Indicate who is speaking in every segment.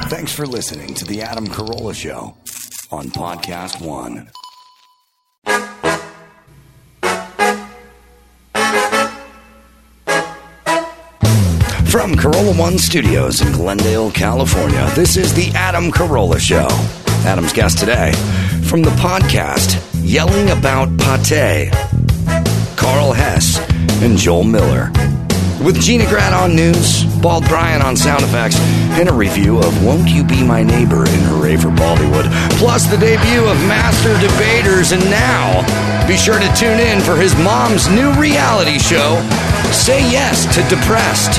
Speaker 1: Thanks for listening to The Adam Carolla Show on Podcast One. From Carolla One Studios in Glendale, California, this is The Adam Carolla Show. Adam's guest today, from the podcast Yelling About Pate, Carl Hess and Joel Miller. With Gina Grad on news, Bald Brian on sound effects, and a review of Won't You Be My Neighbor in Hooray for Bollywood, plus the debut of Master Debaters. And now, be sure to tune in for his mom's new reality show, Say Yes to Depressed.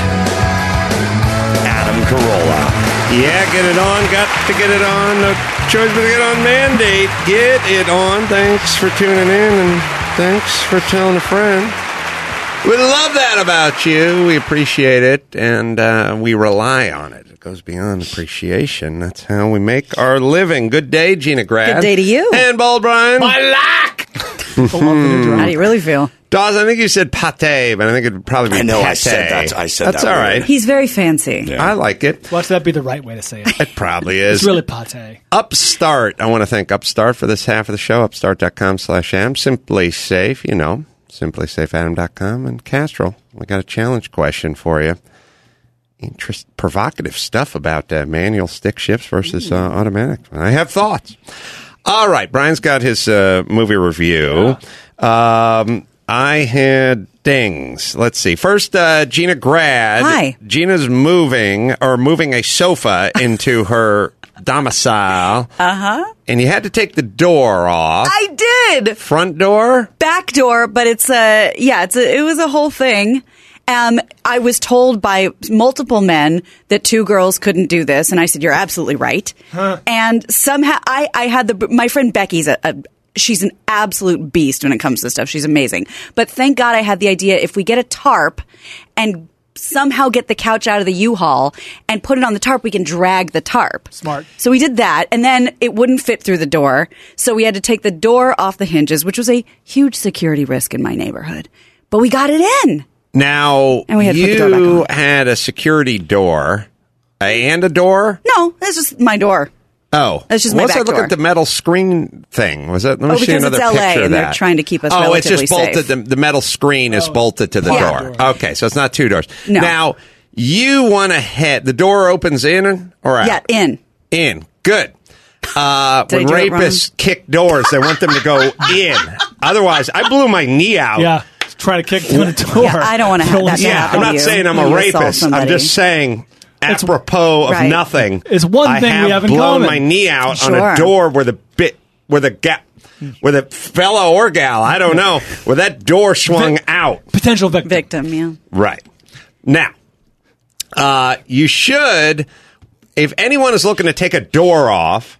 Speaker 1: Adam Carolla.
Speaker 2: Yeah, get it on. Got to get it on. No choice but to get on. Mandate. Get it on. Thanks for tuning in, and thanks for telling a friend. We love that about you. We appreciate it, and we rely on it. It goes beyond appreciation. That's how we make our living. Good day, Gina Grad.
Speaker 3: Good day to you.
Speaker 2: And Bald Brian.
Speaker 4: My lack!
Speaker 3: How do you really feel?
Speaker 2: Dawes, I think you said pate, but I think it would probably be
Speaker 1: I know,
Speaker 2: pate.
Speaker 1: I said that.
Speaker 2: That's all right.
Speaker 3: He's very fancy.
Speaker 1: Yeah.
Speaker 2: I like it.
Speaker 4: Watch that be the right way to say it.
Speaker 2: It probably is.
Speaker 4: It's really pate.
Speaker 2: Upstart. I want to thank Upstart for this half of the show. Upstart.com/Am. Simply Safe, you know. SimplySafeAdam.com. And Castrol, we got a challenge question for you. Provocative stuff about manual stick shifts versus automatic. I have thoughts. All right. Brian's got his movie review. I had things. Let's see. First, Gina Grad.
Speaker 3: Hi.
Speaker 2: Gina's moving a sofa into her domicile.
Speaker 3: Uh-huh.
Speaker 2: And you had to take the door off.
Speaker 3: I did.
Speaker 2: Front door?
Speaker 3: Back door, but it was a whole thing. I was told by multiple men that two girls couldn't do this, and I said, "You're absolutely right." Huh. And somehow I had my friend Becky's she's an absolute beast when it comes to this stuff. She's amazing. But thank God I had the idea, if we get a tarp and somehow get the couch out of the U-Haul and put it on the tarp, we can drag the tarp.
Speaker 4: Smart.
Speaker 3: So we did that, and then it wouldn't fit through the door. So we had to take the door off the hinges, which was a huge security risk in my neighborhood. But we got it in.
Speaker 2: Now,
Speaker 3: and we had to put the door back on.
Speaker 2: Had a security door and a door?
Speaker 3: No, that's just my door.
Speaker 2: Oh.
Speaker 3: That's just my back door.
Speaker 2: Let's look at the metal screen thing. Was that? Let me see another
Speaker 3: it's LA
Speaker 2: picture of
Speaker 3: and
Speaker 2: that.
Speaker 3: they're trying to keep us relatively
Speaker 2: it's just bolted. The metal screen is bolted to the door. Okay, so it's not two doors.
Speaker 3: No.
Speaker 2: Now, you want to head. The door opens in or out?
Speaker 3: Yeah, in.
Speaker 2: In. Good. When rapists kick doors, they want them to go in. Otherwise, I blew my knee out.
Speaker 4: Yeah. Try to kick through the door.
Speaker 3: Yeah, I don't want to have that happen
Speaker 2: I'm
Speaker 3: to
Speaker 2: not
Speaker 3: you.
Speaker 2: saying I'm a rapist. I'm just saying, apropos of nothing,
Speaker 4: it's one thing we have in
Speaker 2: blown
Speaker 4: common.
Speaker 2: my knee out on a door where the fellow or gal, I don't know, where that door swung out.
Speaker 4: Potential victim.
Speaker 3: Victim, yeah.
Speaker 2: Right. Now, you should, if anyone is looking to take a door off,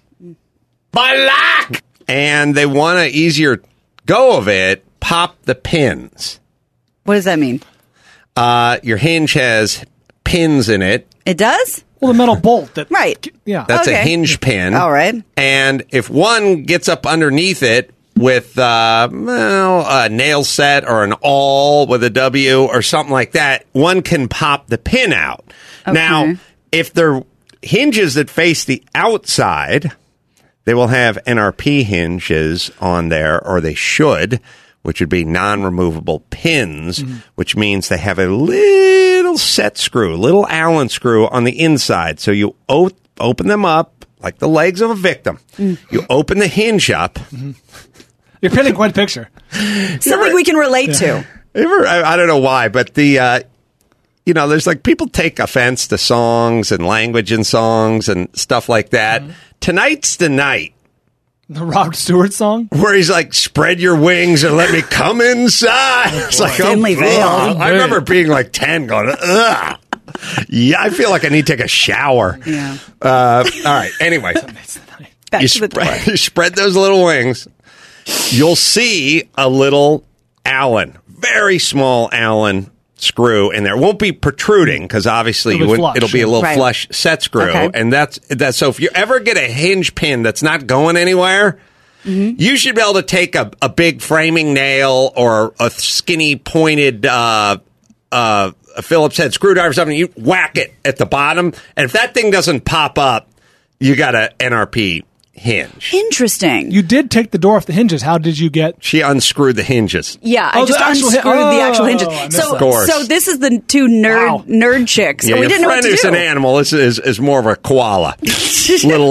Speaker 2: and they want an easier go of it, pop the pins.
Speaker 3: What does that mean?
Speaker 2: Your hinge has pins in it.
Speaker 3: It does?
Speaker 4: Well, the metal bolt.
Speaker 3: Right.
Speaker 4: Yeah.
Speaker 2: That's a hinge pin.
Speaker 3: All right.
Speaker 2: And if one gets up underneath it with a nail set or an awl with a W or something like that, one can pop the pin out.
Speaker 3: Okay.
Speaker 2: Now, if they're hinges that face the outside, they will have NRP hinges on there, or they should, which would be non-removable pins, which means they have a little set screw, little Allen screw on the inside. So you open them up like the legs of a victim. You open the hinge up.
Speaker 4: You're painting quite a picture.
Speaker 3: Something we can relate to.
Speaker 2: I don't know why, but there's like people take offense to songs and language in songs and stuff like that. Tonight's the night.
Speaker 4: The Rod Stewart song?
Speaker 2: Where he's like, spread your wings and let me come inside. It's like,
Speaker 3: Thinly veiled.
Speaker 2: I remember being like 10 going, ugh. Yeah, I feel like I need to take a shower.
Speaker 3: Yeah.
Speaker 2: All right. Anyway,
Speaker 3: Back to the door.
Speaker 2: you spread those little wings. You'll see a little Allen, very small Allen screw in there. It won't be protruding because obviously it'll be a little flush set screw. Okay. And that's so if you ever get a hinge pin that's not going anywhere, you should be able to take a big framing nail or a skinny pointed a Phillips head screwdriver or something, you whack it at the bottom, and if that thing doesn't pop up, you got an NRP hinge.
Speaker 3: Interesting.
Speaker 4: You did take the door off the hinges. How did you get?
Speaker 2: She unscrewed the hinges.
Speaker 3: Yeah, I just unscrewed the actual hinges. So this is the two nerd chicks.
Speaker 2: Yeah,
Speaker 3: we didn't know what to do.
Speaker 2: Your friend who's an animal is more of a koala. little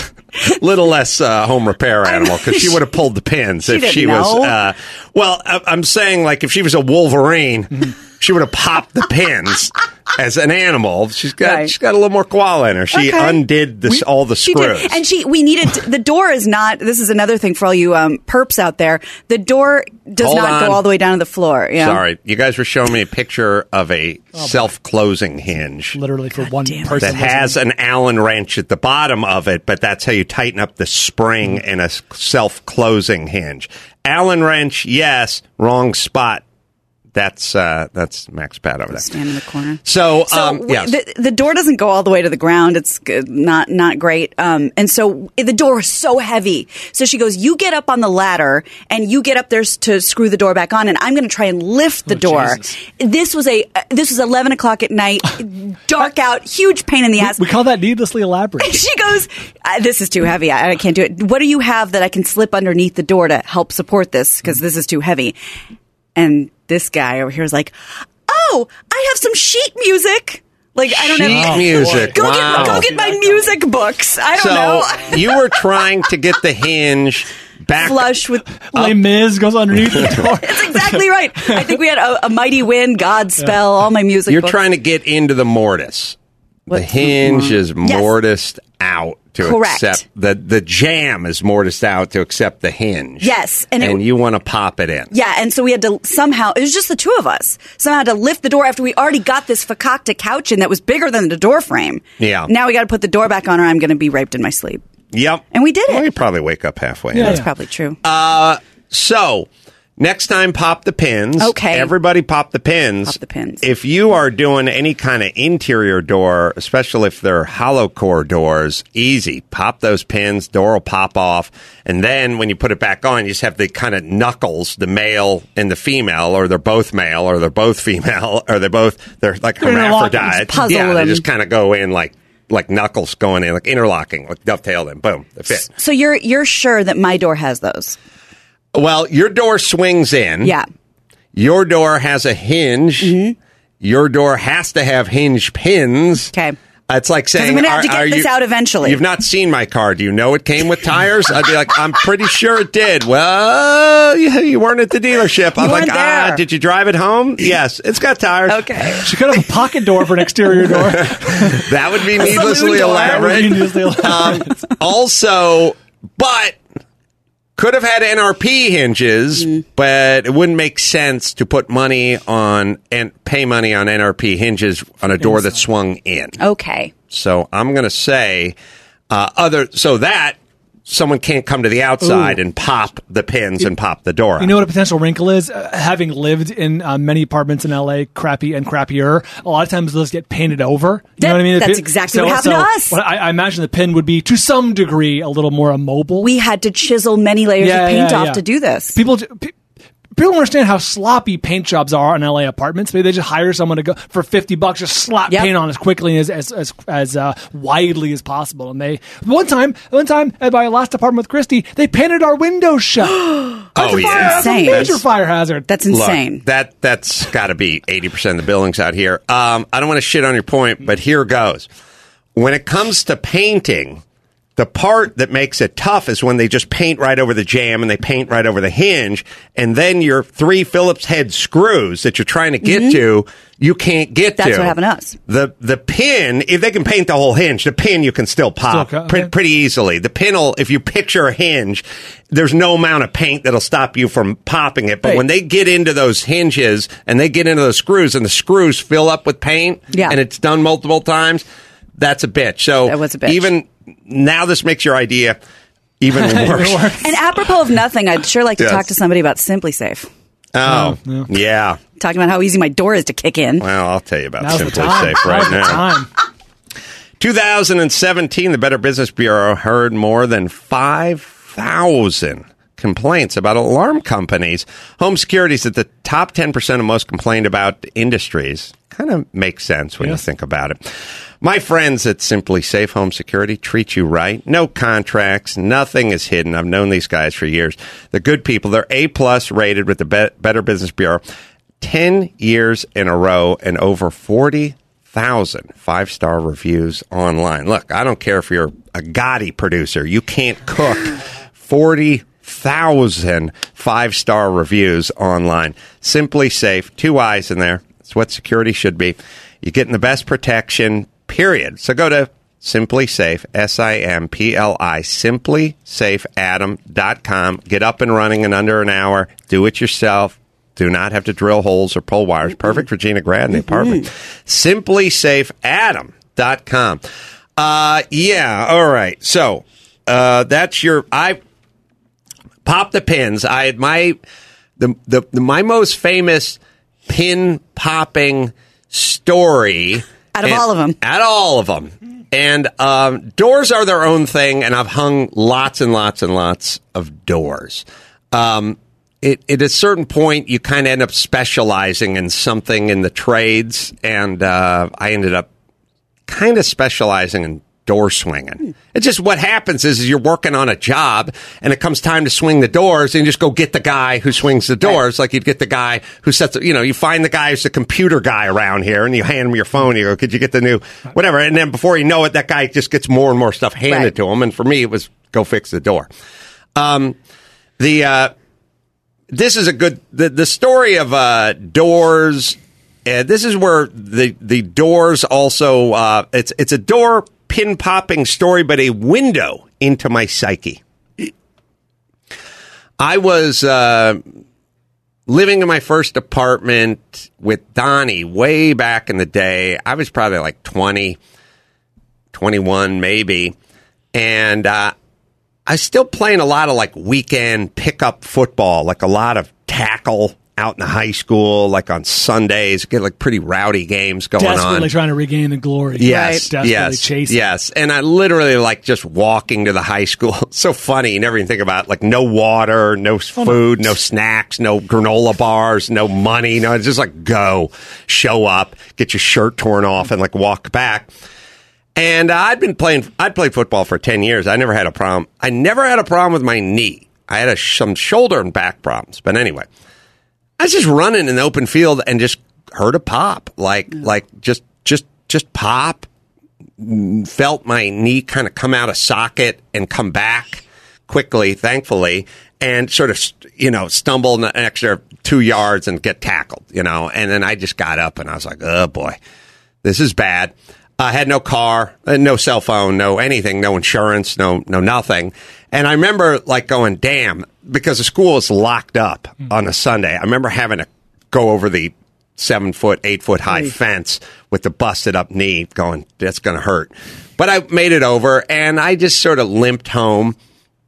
Speaker 2: less home repair animal, because she would have pulled the pins if she was. Well, I'm saying, like, if she was a Wolverine, she would have popped the pins. As an animal, she's got a little more koala in her. She undid all the screws.
Speaker 3: Did. And we needed the door is not. This is another thing for all you perps out there. The door does not go all the way down to the floor. Yeah.
Speaker 2: Sorry, you guys were showing me a picture of a self-closing hinge,
Speaker 4: literally for one person
Speaker 2: that has an Allen wrench at the bottom of it. But that's how you tighten up the spring in a self-closing hinge. Allen wrench, yes, wrong spot. That's Max Pat over there.
Speaker 3: Stand in the corner.
Speaker 2: So
Speaker 3: yes. the door doesn't go all the way to the ground. It's not great. And so the door is so heavy. So she goes, you get up on the ladder and you get up there to screw the door back on, and I'm going to try and lift the door. Jesus. This was 11 o'clock at night, dark out, huge pain in the ass.
Speaker 4: We call that needlessly elaborate.
Speaker 3: And she goes, this is too heavy. I can't do it. What do you have that I can slip underneath the door to help support this? Because this is too heavy. And this guy over here is like, oh, I have some sheet music. Like, I don't know.
Speaker 2: Sheet music.
Speaker 3: Go get my music books. I don't know.
Speaker 2: You were trying to get the hinge back.
Speaker 3: Flush with...
Speaker 4: Les Mis goes underneath the door.
Speaker 3: That's exactly right. I think we had a Mighty Wind, Godspell, all my music
Speaker 2: You're
Speaker 3: books.
Speaker 2: trying to get into the mortise. The hinge is mortised out to accept the jam is mortised out to accept the hinge.
Speaker 3: Yes,
Speaker 2: and you want to pop it in.
Speaker 3: Yeah, and so we had to somehow. It was just the two of us. Somehow to lift the door after we already got this fakakta couch in that was bigger than the door frame.
Speaker 2: Yeah.
Speaker 3: Now we got to put the door back on, or I'm going to be raped in my sleep.
Speaker 2: Yep.
Speaker 3: And we did it.
Speaker 2: Well, you probably wake up halfway.
Speaker 3: Yeah, that's probably true.
Speaker 2: So. Next time, pop the pins.
Speaker 3: Okay.
Speaker 2: Everybody pop the pins.
Speaker 3: Pop the pins.
Speaker 2: If you are doing any kind of interior door, especially if they're hollow core doors, easy. Pop those pins, door will pop off. And then when you put it back on, you just have the kind of knuckles, the male and the female, or they're both male, or they're both female, or they're like hermaphrodites.
Speaker 3: Puzzle them.
Speaker 2: They just kind of go in like knuckles going in, like interlocking, like dovetail them. Boom, they fit.
Speaker 3: So you're sure that my door has those?
Speaker 2: Well, your door swings in.
Speaker 3: Yeah.
Speaker 2: Your door has a hinge. Mm-hmm. Your door has to have hinge pins.
Speaker 3: Okay.
Speaker 2: It's like saying,
Speaker 3: I'm going to have to get this out eventually.
Speaker 2: You've not seen my car. Do you know it came with tires? I'd be like, I'm pretty sure it did. Well, you weren't at the dealership. I'm like, did you drive it home? Yes, it's got tires.
Speaker 3: Okay.
Speaker 4: She could have a pocket door for an exterior door.
Speaker 2: That would be needlessly elaborate. Also, but... Could have had NRP hinges, but it wouldn't make sense to put money on and pay money on NRP hinges on a door that swung in.
Speaker 3: Okay.
Speaker 2: So I'm going to say so that someone can't come to the outside and pop the pins and pop the door out.
Speaker 4: You know what a potential wrinkle is? Having lived in many apartments in LA, crappy and crappier, a lot of times those get painted over. You know what I mean?
Speaker 3: That's exactly what happened to us.
Speaker 4: I imagine the pin would be, to some degree, a little more immobile.
Speaker 3: We had to chisel many layers of paint off to do this. People
Speaker 4: don't understand how sloppy paint jobs are in LA apartments. Maybe they just hire someone to go for $50, just slap paint on as quickly as widely as possible. And one time at my last apartment with Christy, they painted our windows shut.
Speaker 3: That's insane.
Speaker 4: That's a major fire hazard.
Speaker 3: That's insane.
Speaker 2: Look, that's got to be 80% of the buildings out here. I don't want to shit on your point, but here goes. When it comes to painting, the part that makes it tough is when they just paint right over the jamb and they paint right over the hinge, and then your 3 Phillips head screws that you're trying to get to, you can't get to.
Speaker 3: That's what happened to us.
Speaker 2: The pin, if they can paint the whole hinge, the pin you can still pop pretty easily. The pin will, if you picture a hinge, there's no amount of paint that'll stop you from popping it. But when they get into those hinges and they get into those screws and the screws fill up with paint and it's done multiple times, that's a bitch. So
Speaker 3: that was a bitch.
Speaker 2: Even now, this makes your idea even worse.
Speaker 3: And apropos of nothing, I'd sure like to talk to somebody about Simply Safe.
Speaker 2: Oh, yeah.
Speaker 3: Talking about how easy my door is to kick in.
Speaker 2: Well, I'll tell you about Simply Safe right now. 2017, the Better Business Bureau heard more than 5,000 complaints about alarm companies. Home security is at the top 10% of most complained about industries. kind of makes sense when you think about it. My friends at Simply Safe Home Security treat you right. No contracts. Nothing is hidden. I've known these guys for years. They're good people. They're A-plus rated with the Better Business Bureau. 10 years in a row and over 40,000 five-star reviews online. Look, I don't care if you're a Gotti producer. You can't cook 40,000 five-star reviews online. Simply Safe. 2 eyes in there. It's what security should be. You're getting the best protection, period. So go to Simply Safe, S-I-M-P-L-I, simplysafeadam.com. Get up and running in under an hour. Do it yourself. Do not have to drill holes or pull wires. Perfect for Gina Grad in the apartment. simplysafeadam.com. Yeah, all right. So that's your... I pop the pins. I had my most famous pin popping story
Speaker 3: out of all of them.
Speaker 2: And doors are their own thing, and I've hung lots and lots and lots of doors. At a certain point, you kind of end up specializing in something in the trades, and I ended up kind of specializing in door swinging. It's just what happens is you're working on a job, and it comes time to swing the doors, and you just go get the guy who swings the doors, like you'd get the guy who sets, you find the guy who's the computer guy around here, and you hand him your phone, you go, could you get the new, whatever, and then before you know it, that guy just gets more and more stuff handed to him, and for me, it was go fix the door. This is a good, the story of doors, this is where the doors also, it's a door pin-popping story, but a window into my psyche. I was living in my first apartment with Donnie way back in the day. I was probably like 20, 21 maybe, and I was still playing a lot of like weekend pickup football, like a lot of tackle out in the high school, like on Sundays, get like pretty rowdy games going on.
Speaker 4: Desperately trying to regain the glory.
Speaker 2: Yes,
Speaker 4: right? Desperately chasing.
Speaker 2: Yes, and I literally like just walking to the high school. It's so funny. You never even think about it. Like no water, no food, no snacks, no granola bars, no money. No, it's just like go, show up, get your shirt torn off, and like walk back. And I'd played football for 10 years. I never had a problem. I never had a problem with my knee. I had some shoulder and back problems. But anyway, I was just running in the open field and just heard a pop, like just pop. Felt my knee kind of come out of socket and come back quickly, thankfully, and sort of, stumble an extra 2 yards and get tackled, And then I just got up and I was like, oh boy, this is bad. I had no car, no cell phone, no anything, no insurance, no nothing. And I remember like going, damn, because the school was locked up on a Sunday. I remember having to go over the 7-foot, 8-foot high fence with the busted up knee going, that's going to hurt. But I made it over and I just sort of limped home.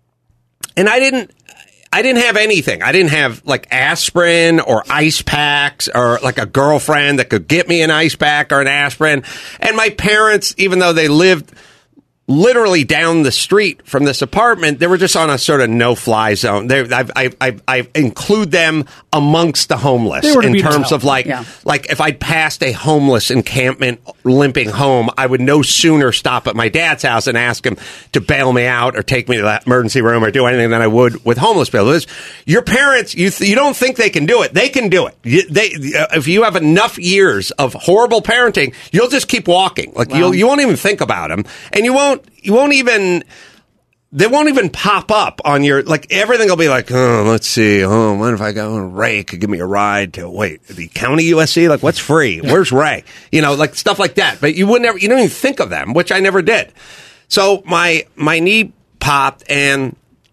Speaker 2: And I didn't have anything. I didn't have like aspirin or ice packs or like a girlfriend that could get me an ice pack or an aspirin. And my parents, even though they lived literally down the street from this apartment, they were just on a sort of no-fly zone. I include them amongst the homeless in terms of like if I'd passed a homeless encampment limping home, I would no sooner stop at my dad's house and ask him to bail me out or take me to that emergency room or do anything than I would with homeless people. Your parents, you don't think they can do it. They can do it. If you have enough years of horrible parenting, you'll just keep walking. Like you won't even think about them, and they won't even pop up on your, like, everything will be like, oh, let's see, what if I go, Ray could give me a ride to, the county USC? Like, what's free? Where's Ray? Like, stuff like that. But you don't even think of them, which I never did. So my knee popped, and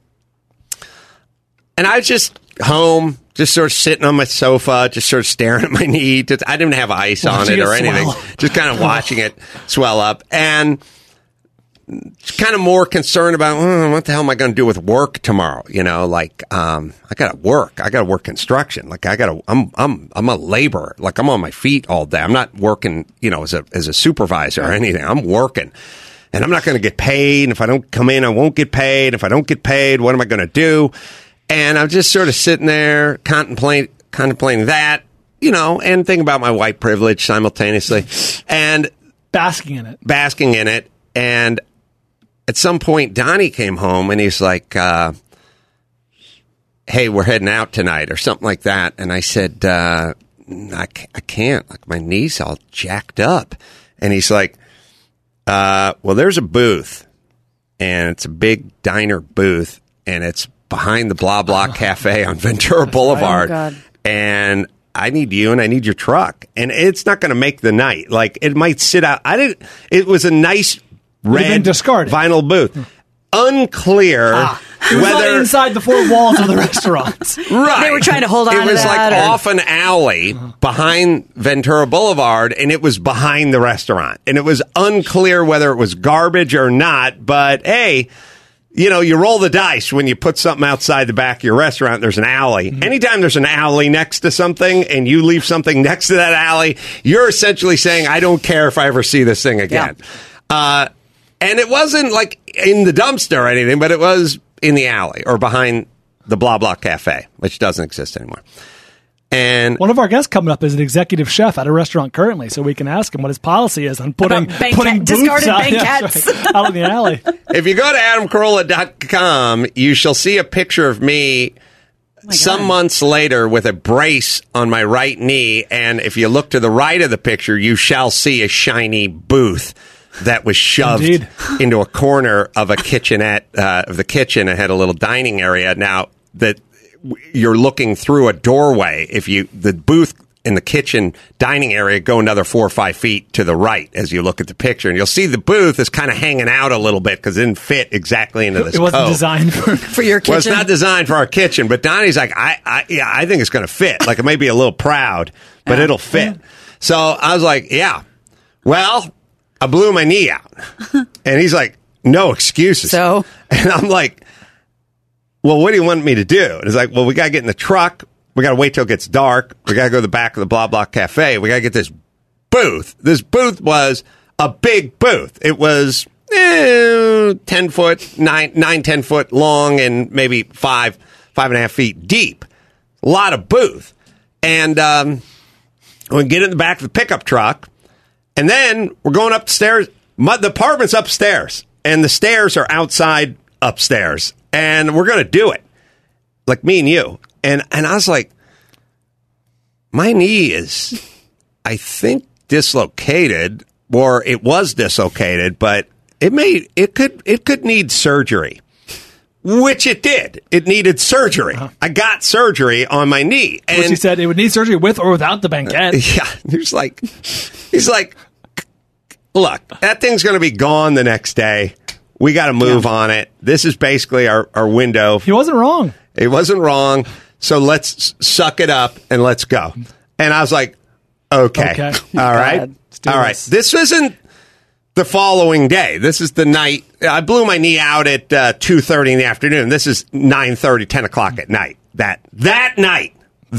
Speaker 2: I was just home, just sort of sitting on my sofa, just sort of staring at my knee. I didn't have ice on it or anything. Just kind of watching it swell up. And kind of more concerned about what the hell am I going to do with work tomorrow? I got to work. I got to work construction. Like I'm a laborer. Like I'm on my feet all day. I'm not working, as a supervisor or anything. I'm working, and I'm not going to get paid. And if I don't come in, I won't get paid. If I don't get paid, what am I going to do? And I'm just sort of sitting there contemplating that. and think about my white privilege simultaneously. And
Speaker 4: basking in it.
Speaker 2: And at some point, Donnie came home and he's like, hey, we're heading out tonight or something like that. And I said, I can't. Like, my knee's all jacked up. And he's like, well, there's a booth. And it's a big diner booth. And it's behind the Blah Blah Cafe on Ventura Boulevard.
Speaker 3: Oh, God.
Speaker 2: And I need you and I need your truck. And it's not going to make the night. Like, it might sit out. It was a nice red vinyl booth. Unclear whether
Speaker 4: inside the four walls of the restaurant.
Speaker 2: Right.
Speaker 3: They were trying to hold on to that.
Speaker 2: It was like off an alley behind Ventura Boulevard, and it was behind the restaurant. And it was unclear whether it was garbage or not. But, hey, you roll the dice when you put something outside the back of your restaurant. There's an alley. Mm-hmm. Anytime there's an alley next to something and you leave something next to that alley, you're essentially saying, I don't care if I ever see this thing again. Yeah. And it wasn't like in the dumpster or anything, but it was in the alley or behind the Blah Blah Cafe, which doesn't exist anymore. And
Speaker 4: one of our guests coming up is an executive chef at a restaurant currently, so we can ask him what his policy is on putting
Speaker 3: discarded banquettes
Speaker 4: out in the alley.
Speaker 2: If you go to adamcarolla.com, you shall see a picture of me some months later with a brace on my right knee, and if you look to the right of the picture, you shall see a shiny booth that was shoved into a corner of a kitchenette of the kitchen. It had a little dining area. Now that you're looking through a doorway, the booth in the kitchen dining area go another 4 or 5 feet to the right as you look at the picture, and you'll see the booth is kind of hanging out a little bit because it didn't fit exactly into this.
Speaker 4: It wasn't designed for your kitchen.
Speaker 2: Well, it's not designed for our kitchen, but Donnie's like, I think it's going to fit. Like, it may be a little proud, but it'll fit. So I was like, yeah, well, I blew my knee out. And he's like, no excuses.
Speaker 3: So?
Speaker 2: And I'm like, well, what do you want me to do? And he's like, well, we got to get in the truck. We got to wait till it gets dark. We got to go to the back of the Blah Blah Cafe. We got to get this booth. This booth was a big booth. It was 10 foot, 10 foot long and maybe 5.5 feet deep. A lot of booth. And we get in the back of the pickup truck. And then we're going up the stairs. The apartment's upstairs, and the stairs are outside upstairs. And we're going to do it, like me and you. And I was like, my knee is, I think, dislocated, or it was dislocated, but it could need surgery, which it did. It needed surgery. Uh-huh. I got surgery on my knee.
Speaker 4: And which he said it would need surgery with or without the banquette.
Speaker 2: Yeah. He's like, look, that thing's going to be gone the next day. We got to move on it. This is basically our window.
Speaker 4: He wasn't wrong.
Speaker 2: He wasn't wrong. So let's suck it up and let's go. And I was like, okay. All right. All right. This isn't the following day. This is the night. I blew my knee out at 2:30 in the afternoon. This is 9:30, 10 o'clock at night. That night,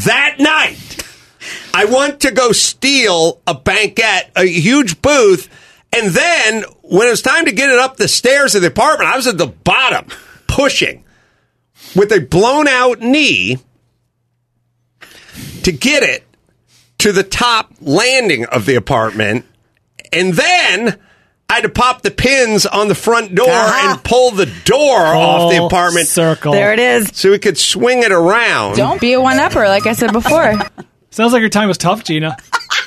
Speaker 2: I went to go steal a banquette, a huge booth, and then when it was time to get it up the stairs of the apartment, I was at the bottom, pushing with a blown out knee to get it to the top landing of the apartment, and then I had to pop the pins on the front door and pull the door off the apartment.
Speaker 4: Circle.
Speaker 3: There it is.
Speaker 2: So we could swing it around.
Speaker 5: Don't be a one-upper, like I said before.
Speaker 4: Sounds like your time was tough, Gina.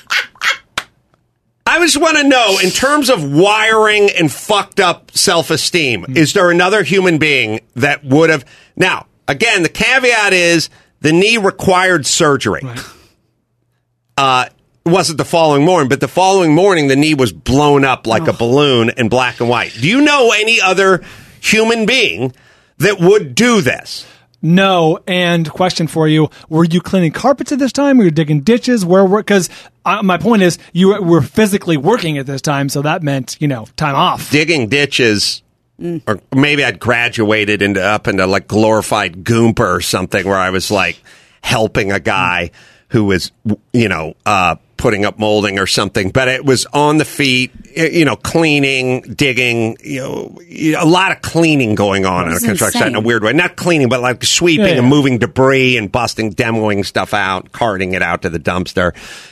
Speaker 2: I just want to know, in terms of wiring and fucked up self-esteem, is there another human being that would have... Now, again, the caveat is the knee required surgery. Right. It wasn't the following morning, but the following morning, the knee was blown up like a balloon in black and white. Do you know any other human being that would do this?
Speaker 4: No. And question for you, were you cleaning carpets at this time? Were you digging ditches? Because my point is, you were physically working at this time, so that meant, time off.
Speaker 2: Digging ditches, or maybe I'd graduated into like glorified Goomper or something, where I was like helping a guy who was, putting up molding or something, but it was on the feet, cleaning, digging, a lot of cleaning going on in a construction site in a weird way. Not cleaning, but like sweeping and moving debris and demoing stuff out, carting it out to the dumpster.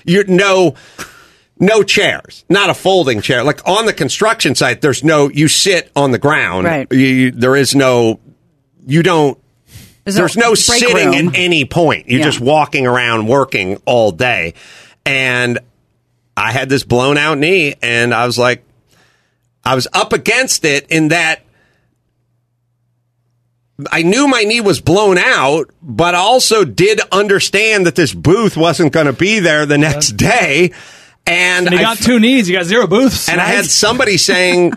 Speaker 2: No chairs, not a folding chair. Like on the construction site, you sit on the ground.
Speaker 3: Right.
Speaker 2: There's no sitting at any point. You're just walking around working all day. And I had this blown out knee, and I was like, I was up against it in that I knew my knee was blown out, but I also did understand that this booth wasn't going to be there the next day. And
Speaker 4: you got 2 knees, you got 0 booths.
Speaker 2: And I had somebody saying,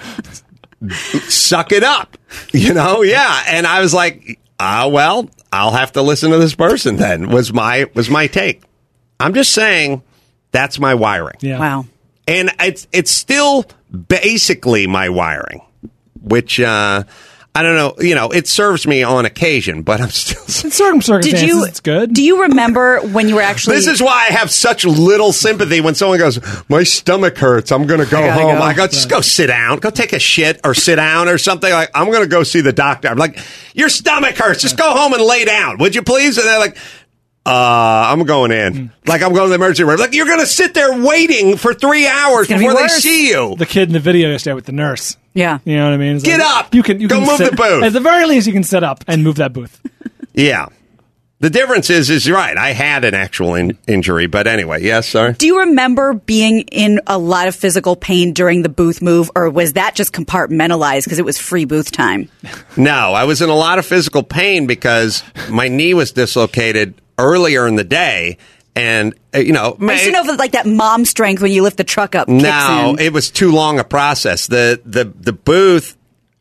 Speaker 2: suck it up, And I was like, well, I'll have to listen to this person then, was my take. I'm just saying that's my wiring.
Speaker 3: Yeah. Wow.
Speaker 2: And it's still basically my wiring, which, I don't know, it serves me on occasion, but I'm still...
Speaker 4: In certain circumstances, it's good.
Speaker 3: Do you remember when you were actually...
Speaker 2: This is why I have such little sympathy when someone goes, my stomach hurts, I'm going to go home. I go, just go sit down, go take a shit or sit down or something. Like, I'm going to go see the doctor. I'm like, your stomach hurts, just go home and lay down, would you please? And they're like... I'm going in. Like, I'm going to the emergency room. Like, you're going to sit there waiting for 3 hours before they see you.
Speaker 4: The kid in the video yesterday with the nurse.
Speaker 3: Yeah.
Speaker 4: You know what I mean? It's
Speaker 2: Get up!
Speaker 4: You can
Speaker 2: go move the booth.
Speaker 4: At the very least, you can sit up and move that booth.
Speaker 2: Yeah. The difference is you're right. I had an actual injury, but anyway, yes, sir.
Speaker 3: Do you remember being in a lot of physical pain during the booth move, or was that just compartmentalized because it was free booth time?
Speaker 2: No, I was in a lot of physical pain because my knee was dislocated earlier in the day, and I used to know if like that mom strength when you lift the truck up. No, it was too long a process. The booth,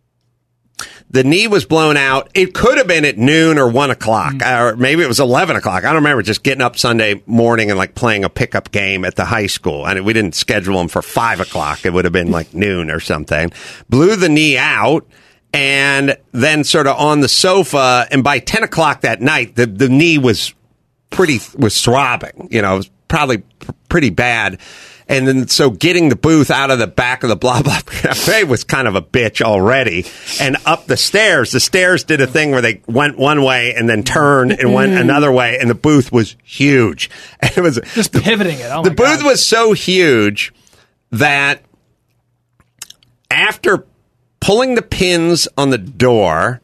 Speaker 2: the knee was blown out. It could have been at noon or 1 o'clock, or maybe it was 11 o'clock. I don't remember. Just getting up Sunday morning and like playing a pickup game at the high school, and we didn't schedule them for 5 o'clock. It would have been like noon or something. Blew the knee out. And then sort of on the sofa, and by 10 o'clock that night, the knee was throbbing, it was probably pretty bad. And then, so getting the booth out of the back of the blah, blah cafe was kind of a bitch already. And up the stairs did a thing where they went one way and then turned and went another way. And the booth was huge. And it was
Speaker 4: just pivoting it.
Speaker 2: The booth was so huge that after pulling the pins on the door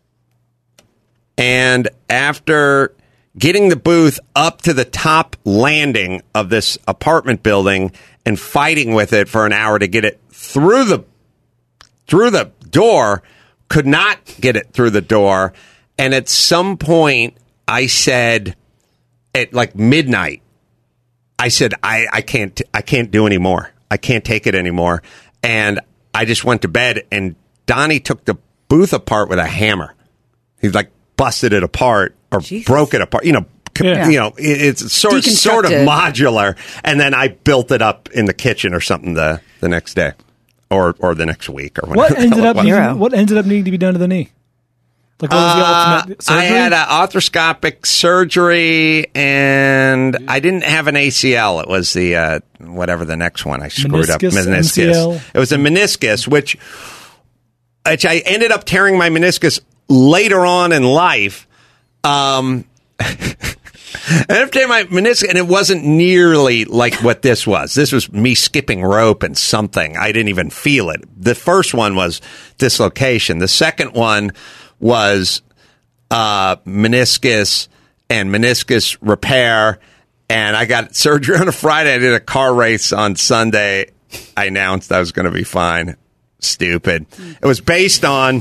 Speaker 2: and after getting the booth up to the top landing of this apartment building and fighting with it for an hour to get it through the door, could not get it through the door. And at some point, I said, at like midnight, I said, I can't do any more. I can't take it anymore. And I just went to bed, and Donnie took the booth apart with a hammer. He like busted it apart or broke it apart. It's sort of modular. And then I built it up in the kitchen or something the next day or the next week or whatever.
Speaker 4: What ended up needing to be done to the knee? Like, what was the ultimate surgery?
Speaker 2: I had an arthroscopic surgery, and I didn't have an ACL. It was the whatever the next one I screwed up. Meniscus. MCL. It was a meniscus, which I ended up tearing my meniscus later on in life. I ended up tearing my meniscus, and it wasn't nearly like what this was. This was me skipping rope and something. I didn't even feel it. The first one was dislocation. The second one was meniscus and meniscus repair, and I got surgery on a Friday. I did a car race on Sunday. I announced I was going to be fine. Stupid. It was based on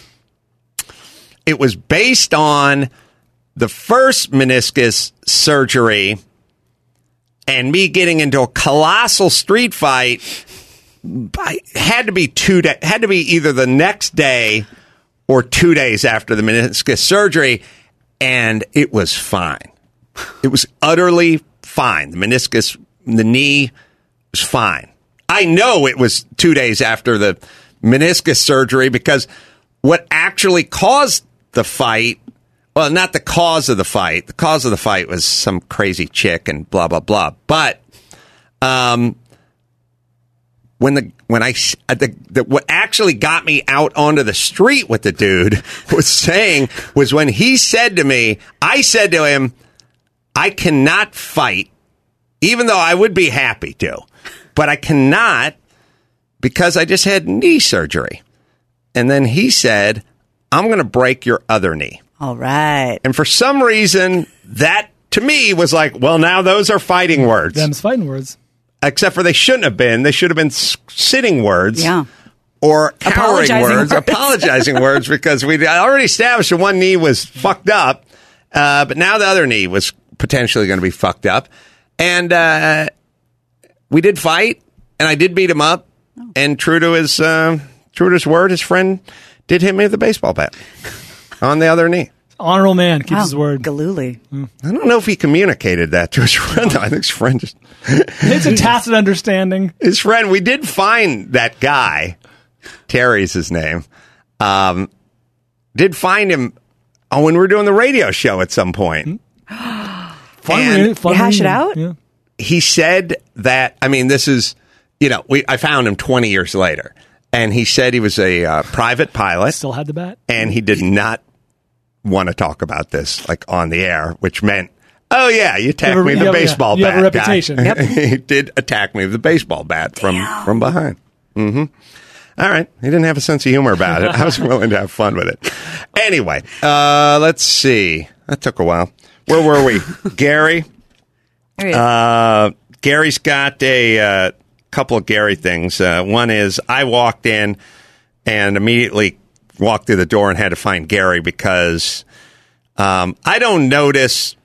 Speaker 2: the first meniscus surgery and me getting into a colossal street fight. Had to be either the next day or 2 days after the meniscus surgery, and it was fine. It was utterly fine. The knee was fine. I know it was 2 days after the meniscus surgery because what actually caused the fight, well, not the cause of the fight. The cause of the fight was some crazy chick and blah, blah, blah. But What actually got me out onto the street with the dude was when he said to me, I said to him, I cannot fight, even though I would be happy to, but I cannot because I just had knee surgery. And then he said, I'm going to break your other knee.
Speaker 3: All right.
Speaker 2: And for some reason, that to me was like, well, now those are fighting words.
Speaker 4: Them's fighting words.
Speaker 2: Except for they shouldn't have been. They should have been sitting words.
Speaker 3: Yeah.
Speaker 2: Or cowering words. Apologizing words, because we already established that one knee was fucked up. But now the other knee was potentially going to be fucked up. And we did fight, and I did beat him up. Oh. And true to his word, his friend did hit me with a baseball bat on the other knee.
Speaker 4: Honorable man, keeps his word.
Speaker 3: Galooly.
Speaker 2: I don't know if he communicated that to his friend. I think his friend just...
Speaker 4: It's a tacit understanding.
Speaker 2: His friend, we did find that guy. Terry's his name. Did find him when we were doing the radio show at some point.
Speaker 3: Fun hash it out?
Speaker 4: Yeah.
Speaker 2: He said that, this is, I found him 20 years later. And he said he was a private pilot.
Speaker 4: Still had the bat.
Speaker 2: And he did not want to talk about this on the air, which meant, oh yeah, you attacked me with the baseball bat.
Speaker 4: You have a reputation.
Speaker 2: Yep. He did attack me with the baseball bat from behind. Mm-hmm. All right. He didn't have a sense of humor about it. I was willing to have fun with it. Anyway, let's see. That took a while. Where were we? Gary. Gary's got a couple of Gary things. One is I walked in and immediately walked through the door and had to find Gary because I don't notice.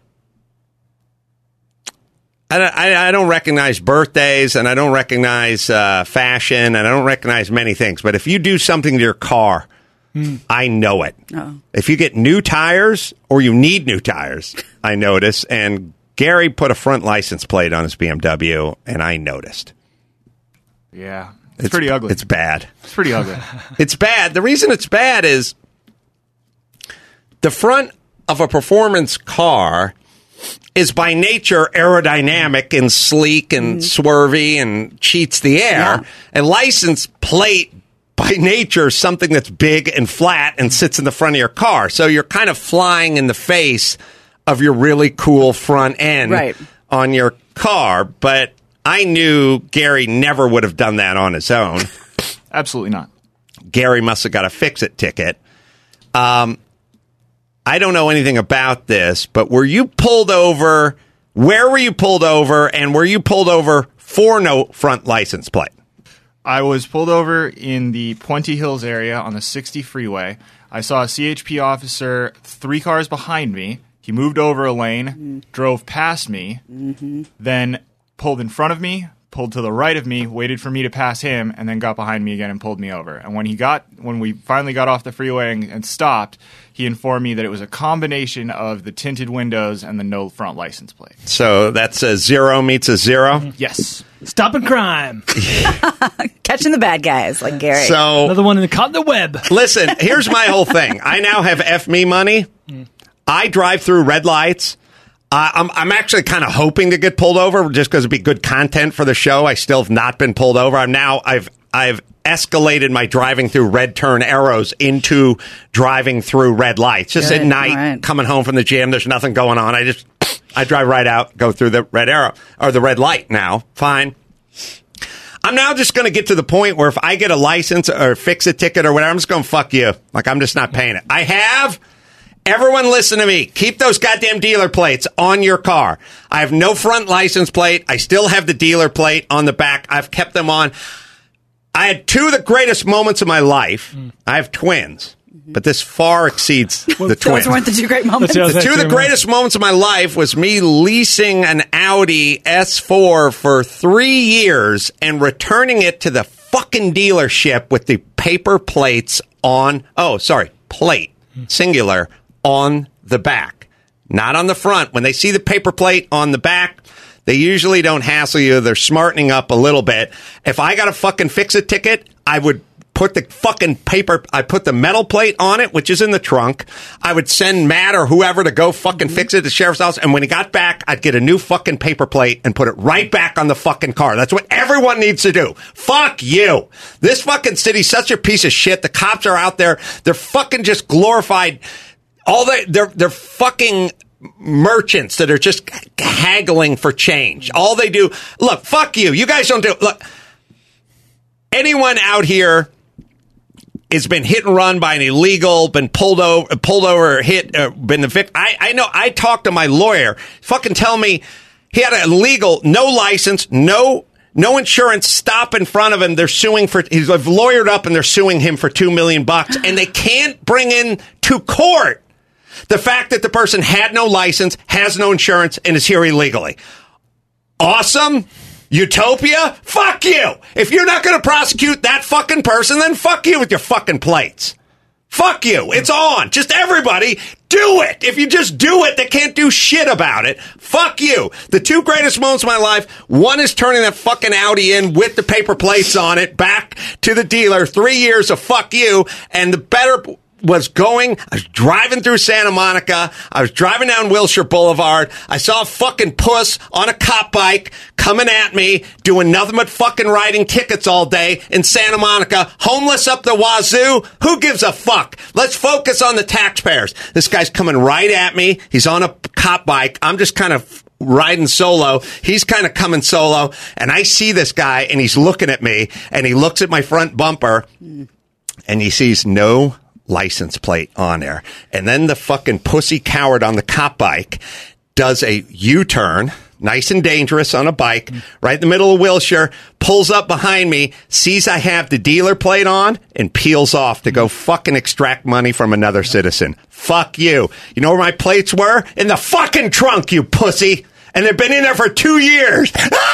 Speaker 2: I don't recognize birthdays, and I don't recognize fashion, and I don't recognize many things. But if you do something to your car, I know it. Uh-oh. If you get new tires or you need new tires, I notice. And Gary put a front license plate on his BMW, and I noticed.
Speaker 6: Yeah. It's pretty ugly.
Speaker 2: It's bad.
Speaker 6: It's pretty ugly.
Speaker 2: It's bad. The reason it's bad is the front of a performance car is by nature aerodynamic and sleek and swervy and cheats the air. Yeah. A license plate by nature is something that's big and flat and sits in the front of your car. So you're kind of flying in the face of your really cool front end on your car. But I knew Gary never would have done that on his own.
Speaker 6: Absolutely not.
Speaker 2: Gary must have got a fix-it ticket. I don't know anything about this, but were you pulled over? Where were you pulled over? And were you pulled over for no front license plate?
Speaker 6: I was pulled over in the Puente Hills area on the 60 freeway. I saw a CHP officer 3 cars behind me. He moved over a lane, drove past me, then pulled in front of me, pulled to the right of me, waited for me to pass him, and then got behind me again and pulled me over. And when we finally got off the freeway and stopped, he informed me that it was a combination of the tinted windows and the no front license plate.
Speaker 2: So that's a 0 meets a 0?
Speaker 6: Yes.
Speaker 4: Stopping crime.
Speaker 3: Catching the bad guys like Gary.
Speaker 2: So
Speaker 4: another one caught in the web.
Speaker 2: Listen, here's my whole thing. I now have F me money. I drive through red lights. I'm actually kind of hoping to get pulled over just because it'd be good content for the show. I still have not been pulled over. I've escalated my driving through red turn arrows into driving through red lights. Just at night, coming home from the gym, there's nothing going on. I drive right out, go through the red arrow or the red light now. Fine. I'm now just going to get to the point where if I get a license or fix a ticket or whatever, I'm just going to fuck you. Like, I'm just not paying it. I have. Everyone listen to me. Keep those goddamn dealer plates on your car. I have no front license plate. I still have the dealer plate on the back. I've kept them on. I had 2 of the greatest moments of my life. I have twins, but this far exceeds the twins.
Speaker 3: Those weren't the 2 great moments.
Speaker 2: The 2 of the greatest moments of my life was me leasing an Audi S4 for 3 years and returning it to the fucking dealership with the paper plates on. Oh, sorry, plate, singular, on the back, not on the front. When they see the paper plate on the back, they usually don't hassle you. They're smartening up a little bit. If I got a fucking fix-it ticket, I would put the fucking paper, I put the metal plate on it, which is in the trunk. I would send Matt or whoever to go fucking fix it at the sheriff's house. And when he got back, I'd get a new fucking paper plate and put it right back on the fucking car. That's what everyone needs to do. Fuck you. This fucking city's such a piece of shit. The cops are out there. They're fucking just glorified. They're fucking merchants that are just haggling for change. All they do, look, fuck you. You guys don't do, look, anyone out here has been hit and run by an illegal, been pulled over, hit, been the victim. I know, I talked to my lawyer, fucking tell me he had an illegal, no license, no insurance, stop in front of him. They're suing he's lawyered up and they're suing him for $2 million, and they can't bring in to court the fact that the person had no license, has no insurance, and is here illegally. Awesome? Utopia? Fuck you! If you're not going to prosecute that fucking person, then fuck you with your fucking plates. Fuck you. It's on. Just everybody do it. If you just do it, they can't do shit about it. Fuck you. The two greatest moments of my life, one is turning that fucking Audi in with the paper plates on it back to the dealer. 3 years of fuck you. And the better I was driving through Santa Monica. I was driving down Wilshire Boulevard. I saw a fucking puss on a cop bike coming at me, doing nothing but fucking writing tickets all day in Santa Monica, homeless up the wazoo. Who gives a fuck? Let's focus on the taxpayers. This guy's coming right at me. He's on a cop bike. I'm just kind of riding solo. He's kind of coming solo. And I see this guy, and he's looking at me, and he looks at my front bumper, and he sees no license plate on there. And then the fucking pussy coward on the cop bike does a U-turn, nice and dangerous on a bike, right in the middle of Wilshire, pulls up behind me, sees I have the dealer plate on, and peels off to go fucking extract money from another citizen. Fuck you. You know where my plates were? In the fucking trunk, you pussy. And they've been in there for 2 years.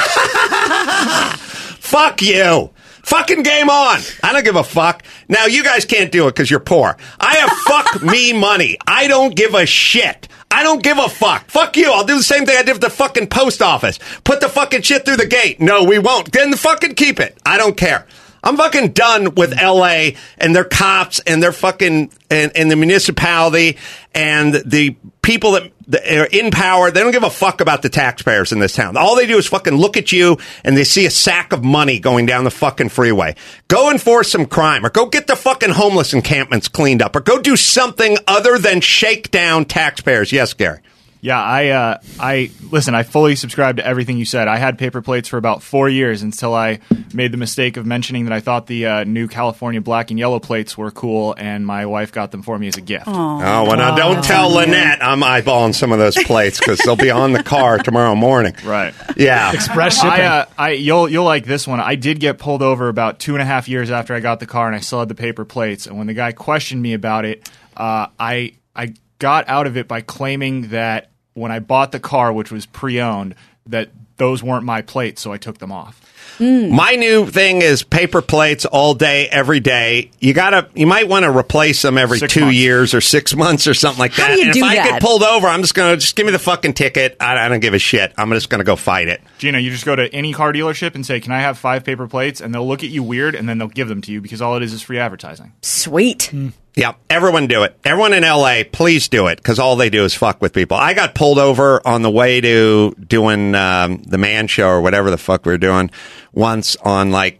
Speaker 2: Fuck you. Fucking game on. I don't give a fuck. Now, you guys can't do it because you're poor. I have fuck me money. I don't give a shit. I don't give a fuck. Fuck you. I'll do the same thing I did with the fucking post office. Put the fucking shit through the gate. No, we won't. Then fucking keep it. I don't care. I'm fucking done with LA and their cops and their fucking and the municipality and the people that are in power. They don't give a fuck about the taxpayers in this town. All they do is fucking look at you and they see a sack of money going down the fucking freeway. Go enforce some crime or go get the fucking homeless encampments cleaned up or go do something other than shake down taxpayers. Yes, Gary.
Speaker 6: Yeah, I listen, I fully subscribe to everything you said. I had paper plates for about 4 years until I made the mistake of mentioning that I thought the new California black and yellow plates were cool, and my wife got them for me as a gift.
Speaker 2: Oh, well, now don't tell Lynette I'm eyeballing some of those plates because they'll be on the car tomorrow morning.
Speaker 6: Right.
Speaker 2: Yeah.
Speaker 4: Express shipping.
Speaker 6: You'll like this one. I did get pulled over about 2.5 years after I got the car, and I still had the paper plates. And when the guy questioned me about it, I got out of it by claiming that when I bought the car, which was pre-owned, that those weren't my plates, so I took them off.
Speaker 2: My new thing is paper plates all day, every day. You might want to replace them every 2 years or 6 months or something like that.
Speaker 3: How do you
Speaker 2: and
Speaker 3: do
Speaker 2: if I
Speaker 3: that?
Speaker 2: get pulled over, I'm just give me the fucking ticket. I don't give a shit. I'm just going to go fight it.
Speaker 6: Gina, you just go to any car dealership and say, "Can I have 5 paper plates?" And they'll look at you weird, and then they'll give them to you because all it is free advertising.
Speaker 3: Sweet.
Speaker 2: Yeah, everyone do it. Everyone in L.A., please do it, because all they do is fuck with people. I got pulled over on the way to doing the Man Show or whatever the fuck we were doing once on, like,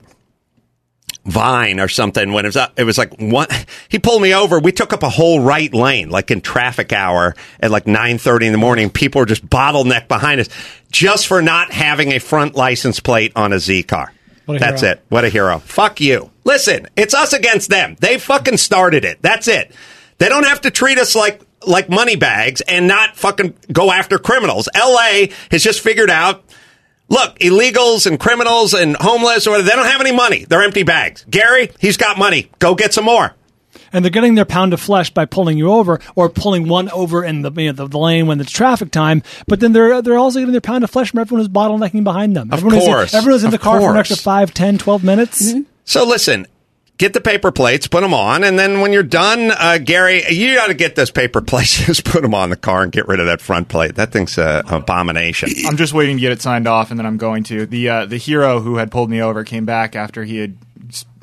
Speaker 2: Vine or something. When it was like one, he pulled me over. We took up a whole right lane, like in traffic hour at like 9:30 in the morning. People were just bottlenecked behind us just for not having a front license plate on a Z car. That's it. What a hero. Fuck you. Listen, it's us against them. They fucking started it. That's it. They don't have to treat us like money bags and not fucking go after criminals. LA has just figured out, look, illegals and criminals and homeless, or whatever, they don't have any money. They're empty bags. Gary, he's got money. Go get some more.
Speaker 4: And they're getting their pound of flesh by pulling you over or pulling one over in the lane when it's traffic time. But then they're also getting their pound of flesh from everyone who's bottlenecking behind them. Everyone's in the car for an extra 5, 10, 12 minutes. Mm-hmm.
Speaker 2: So listen, get the paper plates, put them on, and then when you're done, Gary, you got to get those paper plates, just put them on the car and get rid of that front plate. That thing's an abomination.
Speaker 6: I'm just waiting to get it signed off, and then I'm going to. The hero who had pulled me over came back after he had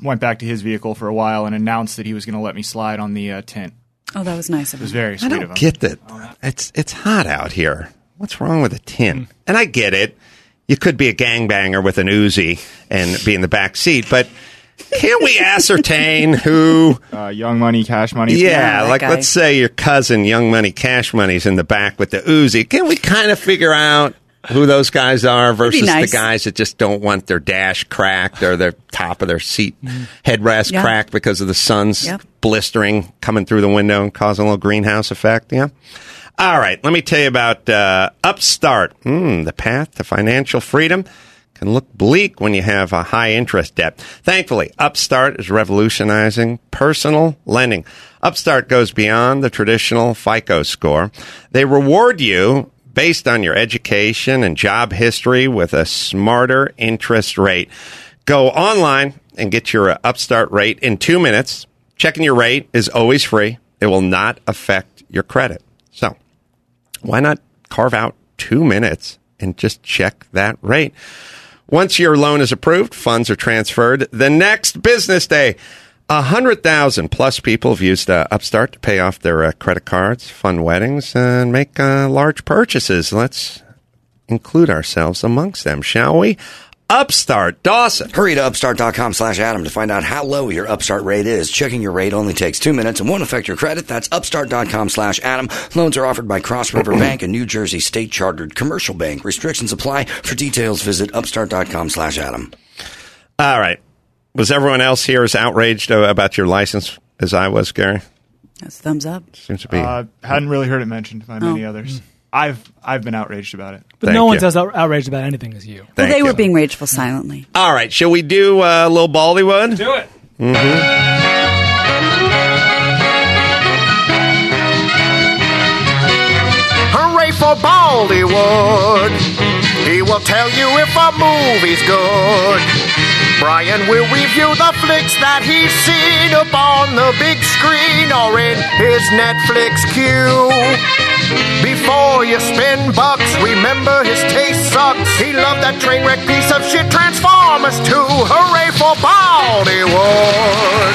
Speaker 6: went back to his vehicle for a while and announced that he was going to let me slide on the tint.
Speaker 3: Oh, that was nice of him.
Speaker 6: It was very sweet of him.
Speaker 2: I don't get that. It's hot out here. What's wrong with a tint? And I get it. You could be a gangbanger with an Uzi and be in the back seat, but can't we ascertain who...
Speaker 6: Young Money, Cash Money?
Speaker 2: Yeah, like let's say your cousin, Young Money, Cash Money's in the back with the Uzi. Can we kind of figure out who those guys are versus the guys that just don't want their dash cracked or their top of their seat headrest cracked because of the sun's blistering coming through the window and causing a little greenhouse effect? Yeah. All right, let me tell you about Upstart. The path to financial freedom can look bleak when you have a high interest debt. Thankfully, Upstart is revolutionizing personal lending. Upstart goes beyond the traditional FICO score. They reward you based on your education and job history with a smarter interest rate. Go online and get your Upstart rate in 2 minutes. Checking your rate is always free. It will not affect your credit. So why not carve out 2 minutes and just check that rate? Once your loan is approved, funds are transferred the next business day. 100,000 plus people have used Upstart to pay off their credit cards, fund weddings, and make large purchases. Let's include ourselves amongst them, shall we? Upstart. Dawson.
Speaker 1: Hurry to upstart.com/Adam to find out how low your Upstart rate is. Checking your rate only takes 2 minutes and won't affect your credit. That's upstart.com/Adam. Loans are offered by Cross River Bank, a New Jersey state-chartered commercial bank. Restrictions apply. For details, visit upstart.com/Adam.
Speaker 2: All right. Was everyone else here as outraged about your license as I was, Gary?
Speaker 3: That's thumbs up.
Speaker 2: Seems to be.
Speaker 6: Hadn't really heard it mentioned by many others. I've been outraged about it.
Speaker 4: But no one's as outraged about anything as you.
Speaker 3: Well, they were being rageful silently.
Speaker 2: All right. Shall we do a little Baldywood?
Speaker 4: Do it.
Speaker 7: Hooray for Baldywood. He will tell you if a movie's good. Brian will review the flicks that he's seen up on the big screen or in his Netflix queue. Before you spend bucks, remember his taste sucks. He loved that train wreck piece of shit Transformers 2. Hooray for Baldywood.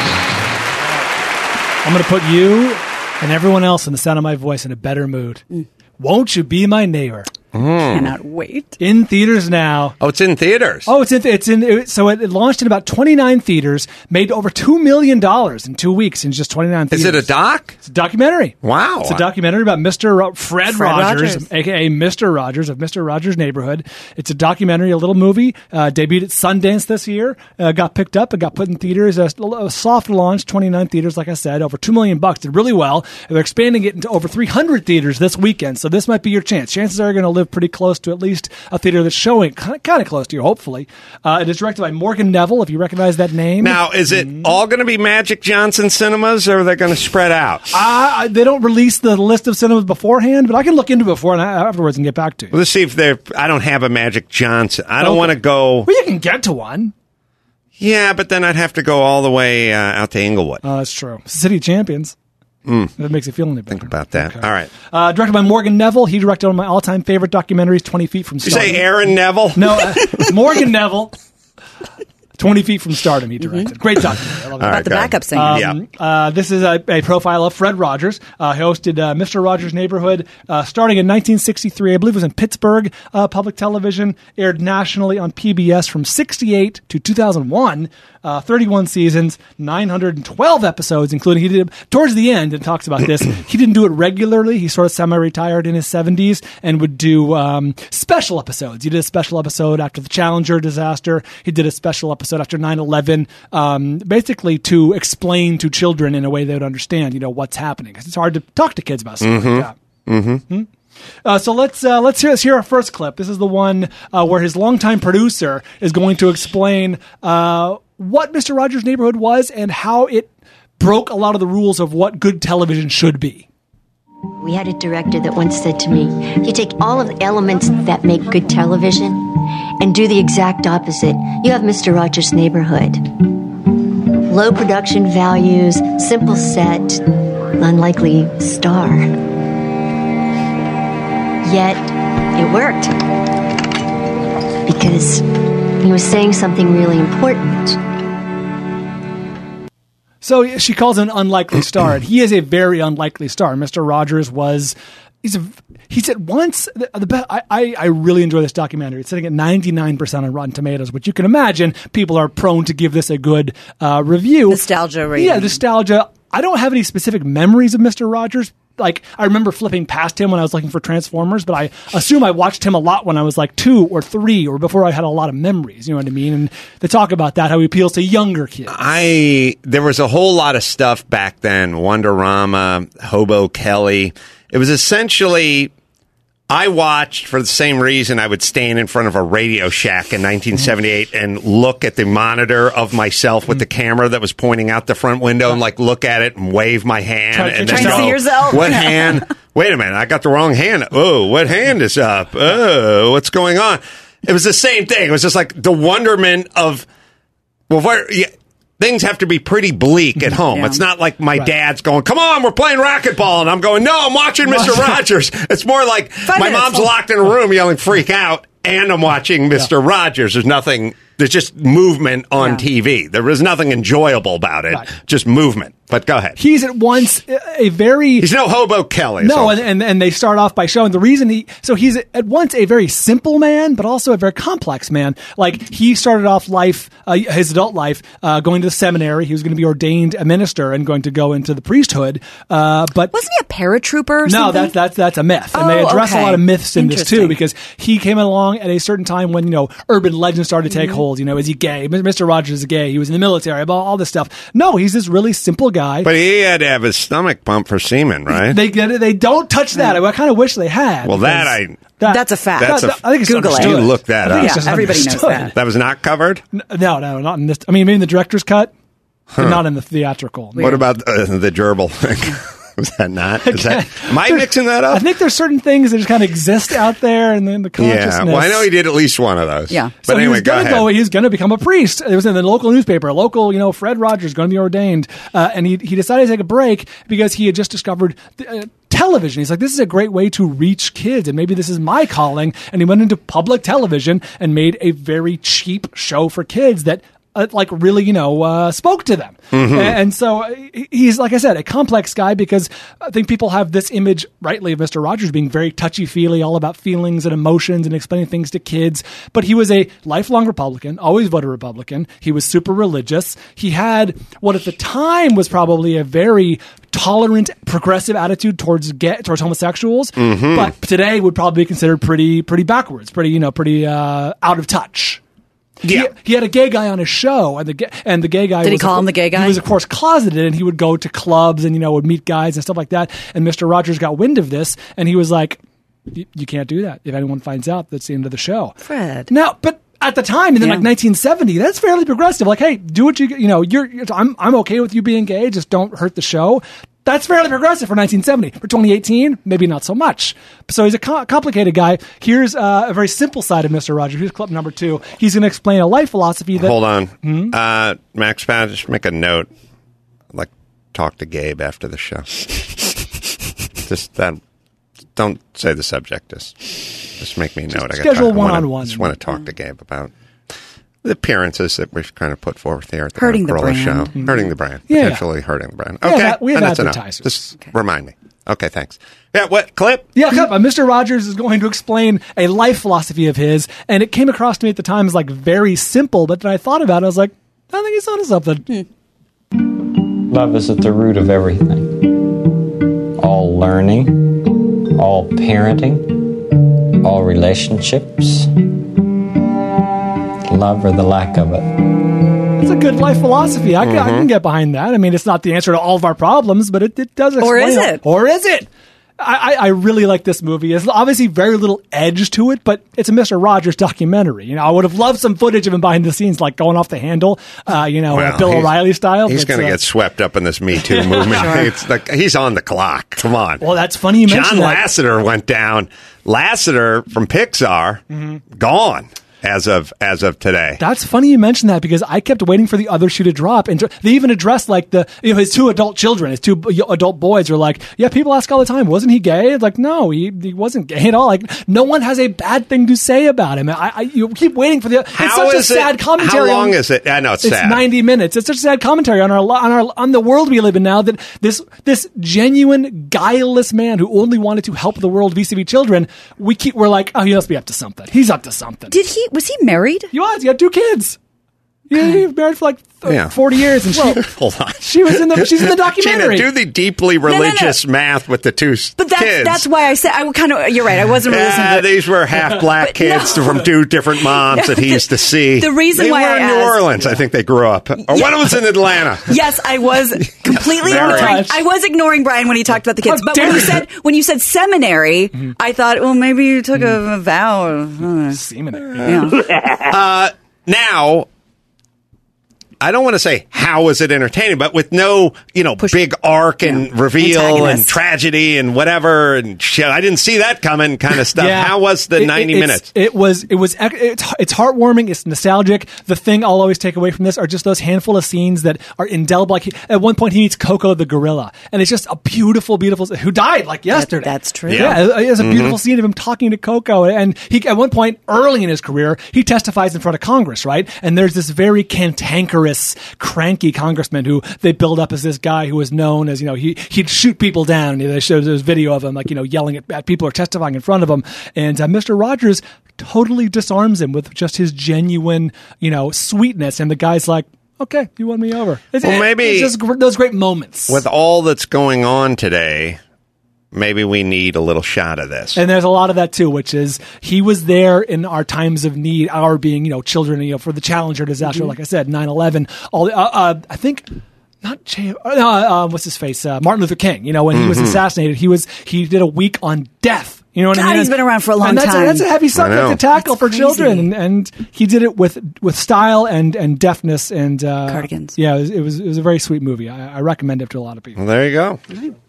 Speaker 4: I'm going to put you and everyone else in the sound of my voice in a better mood. Won't you be my neighbor?
Speaker 3: Cannot wait.
Speaker 4: In theaters now.
Speaker 2: Oh, it's in theaters.
Speaker 4: Oh, so it launched in about 29 theaters, made over $2 million in 2 weeks in just 29 theaters.
Speaker 2: Is it a doc?
Speaker 4: It's a documentary.
Speaker 2: Wow.
Speaker 4: It's a documentary about Mr. Fred Rogers, a.k.a. Mr. Rogers of Mr. Rogers' Neighborhood. It's a documentary, a little movie, debuted at Sundance this year, got picked up and got put in theaters. A soft launch, 29 theaters, like I said, over $2 million, did really well. They're expanding it into over 300 theaters this weekend, so this might be your chance. Chances are you're going to live pretty close to at least a theater that's showing kind of close to you, hopefully. It is directed by Morgan Neville, if you recognize that name.
Speaker 2: Now, is it all going to be Magic Johnson cinemas, or are they going to spread out?
Speaker 4: They don't release the list of cinemas beforehand, but I can look into it before and afterwards and get back to you.
Speaker 2: Let's see if I don't have a Magic Johnson. I don't want to go...
Speaker 4: Well, you can get to one.
Speaker 2: Yeah, but then I'd have to go all the way out to Inglewood.
Speaker 4: That's true. City of Champions. That makes it feel any better.
Speaker 2: Think about that.
Speaker 4: Okay.
Speaker 2: All right.
Speaker 4: Directed by Morgan Neville. He directed one of my all-time favorite documentaries, 20 Feet from Stardom.
Speaker 2: You say Aaron Neville?
Speaker 4: No, Morgan Neville. 20 Feet from Stardom, he directed. Great documentary. I love it.
Speaker 3: About the backup singer.
Speaker 4: This is a profile of Fred Rogers. He hosted Mr. Rogers' Neighborhood starting in 1963. I believe it was in Pittsburgh public television. Aired nationally on PBS from 1968 to 2001. 31 seasons, 912 episodes, including he did towards the end, and talks about this. He didn't do it regularly. He sort of semi-retired in his 70s and would do special episodes. He did a special episode after the Challenger disaster. He did a special episode after 9/11, basically to explain to children in a way they would understand, what's happening. Because it's hard to talk to kids about stuff like that. So let's hear our first clip. This is the one where his longtime producer is going to explain what Mr. Rogers' Neighborhood was and how it broke a lot of the rules of what good television should be.
Speaker 8: We had a director that once said to me, you take all of the elements that make good television and do the exact opposite. You have Mr. Rogers' Neighborhood. Low production values, simple set, unlikely star. Yet, it worked. Because he was saying something really important.
Speaker 4: So she calls him an unlikely star, and he is a very unlikely star. Mr. Rogers was... He said once, I really enjoy this documentary. It's sitting at 99% on Rotten Tomatoes, which you can imagine people are prone to give this a good review.
Speaker 3: Nostalgia rating.
Speaker 4: Yeah, nostalgia. I don't have any specific memories of Mr. Rogers. Like, I remember flipping past him when I was looking for Transformers, but I assume I watched him a lot when I was like 2 or 3 or before I had a lot of memories. You know what I mean? And they talk about that, how he appeals to younger kids.
Speaker 2: There was a whole lot of stuff back then. Wonderama, Hobo Kelly. It was essentially, I watched for the same reason I would stand in front of a Radio Shack in 1978 and look at the monitor of myself with the camera that was pointing out the front window and like look at it and wave my hand and then
Speaker 3: go, see yourself.
Speaker 2: What hand? Wait a minute, I got the wrong hand. Oh, what hand is up? Oh, what's going on? It was the same thing. It was just like the wonderment of, things have to be pretty bleak at home. Yeah. It's not like my dad's going, come on, we're playing racquetball. And I'm going, no, I'm watching Mr. Rogers. It's more like my mom's locked in a room yelling, freak out, and I'm watching Mr. Rogers. There's just movement on TV. There was nothing enjoyable about it, just movement. But go ahead.
Speaker 4: He's at once
Speaker 2: He's no Hobo Kelly.
Speaker 4: No, and they start off by showing the reason he's at once a very simple man, but also a very complex man. Like, he started off his adult life, going to the seminary. He was going to be ordained a minister and going to go into the priesthood. But
Speaker 3: wasn't he a paratrooper or
Speaker 4: no,
Speaker 3: something?
Speaker 4: that's a myth. And they address a lot of myths in this too, because he came along at a certain time when, urban legends started to take hold. Is he gay? Mr. Rogers is gay. He was in the military, all this stuff. No, he's this really simple guy.
Speaker 2: But he had to have his stomach pumped for semen, right?
Speaker 4: They don't touch that. I kind of wish they had.
Speaker 2: Well,
Speaker 3: that's a fact.
Speaker 4: I think it's
Speaker 3: Google it.
Speaker 2: You look that up.
Speaker 3: Yeah, everybody knows that.
Speaker 2: That was not covered?
Speaker 4: No, not in this. I mean, maybe in the director's cut, but not in the theatrical.
Speaker 2: Weird. What about the gerbil thing? Was that not? Am I mixing that up?
Speaker 4: I think there's certain things that just kind of exist out there and then the consciousness.
Speaker 2: Yeah, well, I know he did at least one of those.
Speaker 3: Yeah.
Speaker 2: But
Speaker 4: so
Speaker 2: anyway,
Speaker 4: he's going to become a priest. It was in the local newspaper. Fred Rogers going to be ordained. And he decided to take a break because he had just discovered television. He's like, this is a great way to reach kids, and maybe this is my calling. And he went into public television and made a very cheap show for kids that really, spoke to them. Mm-hmm. And so he's, like I said, a complex guy, because I think people have this image, rightly, of Mr. Rogers being very touchy-feely, all about feelings and emotions and explaining things to kids. But he was a lifelong Republican, always voted Republican. He was super religious. He had what at the time was probably a very tolerant, progressive attitude towards homosexuals, but today would probably be considered pretty backwards, pretty out of touch.
Speaker 2: Yeah.
Speaker 4: He had a gay guy on his show, and the gay guy...
Speaker 3: Did he call him the gay guy?
Speaker 4: He was, of course, closeted, and he would go to clubs and, would meet guys and stuff like that. And Mr. Rogers got wind of this, and he was like, you can't do that. If anyone finds out, that's the end of the show.
Speaker 3: Fred.
Speaker 4: Now, but at the time, in 1970, that's fairly progressive. Like, hey, do what I'm okay with you being gay, just don't hurt the show. That's fairly progressive for 1970. For 2018, maybe not so much. So he's a complicated guy. Here's a very simple side of Mr. Rogers. Here's clip number 2. He's going to explain a life philosophy that...
Speaker 2: Hold on. Max Pat, just make a note. Talk to Gabe after the show. Don't say the subject. Just make me a note.
Speaker 4: Schedule one-on-one.
Speaker 2: I just want to talk to Gabe about the appearances that we've kind of put forth here at the
Speaker 3: Hurting the brand.
Speaker 2: Show.
Speaker 3: Mm-hmm.
Speaker 2: Hurting the brand.
Speaker 4: Yeah.
Speaker 2: Potentially hurting the brand. Okay.
Speaker 4: Yeah, we have
Speaker 2: that's
Speaker 4: advertisers.
Speaker 2: Enough. Just remind me. Okay, thanks. Yeah, what? Clip?
Speaker 4: Yeah, clip. Mr. Rogers is going to explain a life philosophy of his, and it came across to me at the time as very simple, but then I thought about it, I was like, I think he's onto something.
Speaker 9: Love is at the root of everything. All learning, all parenting, all relationships. Love or the lack of it.
Speaker 4: It's a good life philosophy. I can get behind that. I mean, it's not the answer to all of our problems, but it does explain.
Speaker 3: Or is it?
Speaker 4: Or is it? I really like this movie. There's obviously very little edge to it, but it's a Mr. Rogers documentary. I would have loved some footage of him behind the scenes, like going off the handle, Bill O'Reilly style.
Speaker 2: He's going to get swept up in this Me Too movement. Sure. It's he's on the clock. Come on.
Speaker 4: Well, that's funny you mentioned
Speaker 2: that. John Lasseter went down. Lasseter from Pixar, gone. as of today.
Speaker 4: That's funny you mentioned that because I kept waiting for the other shoe to drop, and they even addressed like his two adult children, his two adult boys are like, yeah, people ask all the time, wasn't he gay? It's like, no, he wasn't gay at all. Like, no one has a bad thing to say about him. You keep waiting for it's such a sad commentary.
Speaker 2: How long is it? I know it's sad.
Speaker 4: 90 minutes. It's such a sad commentary on the world we live in now, that this genuine guileless man who only wanted to help the world vis-a-vis children, we're like, oh, he must be up to something. He's up to something.
Speaker 3: Was he married?
Speaker 4: He was. He had 2 kids. Yeah, he was married for like 40 years, and
Speaker 2: hold on.
Speaker 4: She's in the documentary.
Speaker 2: Gina, do the deeply religious math with the two kids.
Speaker 3: That's why I said you're right. I wasn't really listening.
Speaker 2: These were half black kids from 2 different moms that he used to see.
Speaker 3: The reason why
Speaker 2: they were in New Orleans, I think they grew up, or one was in Atlanta.
Speaker 3: Yes, I was completely ignoring. I was ignoring Brian when he talked about the kids, but when you said seminary, I thought, well, maybe you took a vow.
Speaker 4: Seminary.
Speaker 3: Yeah.
Speaker 2: Now, I don't want to say how was it entertaining, but with no, big arc and reveal and tragedy and whatever, and I didn't see that coming kind of stuff.
Speaker 4: Yeah.
Speaker 2: How was the 90 minutes?
Speaker 4: It's heartwarming. It's nostalgic. The thing I'll always take away from this are just those handful of scenes that are indelible. Like at one point he meets Coco the gorilla, and it's just a beautiful, who died like yesterday.
Speaker 3: That's true.
Speaker 4: Yeah, it's a beautiful scene of him talking to Coco, and he at one point early in his career he testifies in front of Congress, right? And there's this very cantankerous, cranky congressman who they build up as this guy who was known as, he'd shoot people down. They showed this video of him, like, yelling at people or testifying in front of him. And Mr. Rogers totally disarms him with just his genuine, sweetness. And the guy's like, okay, you won me over.
Speaker 2: Maybe
Speaker 4: it's just those great moments.
Speaker 2: With all that's going on today, maybe we need a little shot of this.
Speaker 4: And there's a lot of that too, which is he was there in our times of need, our being, children, for the Challenger disaster, like I said, 9/11. I think not what's his face, Martin Luther King. When he was assassinated, he did a week on death. You know what I mean?
Speaker 3: He's been around for a long time.
Speaker 4: That's a heavy subject to tackle for children, and he did it with style and deftness and
Speaker 3: cardigans.
Speaker 4: Yeah, it was a very sweet movie. I recommend it to a lot of people.
Speaker 2: Well, there you go.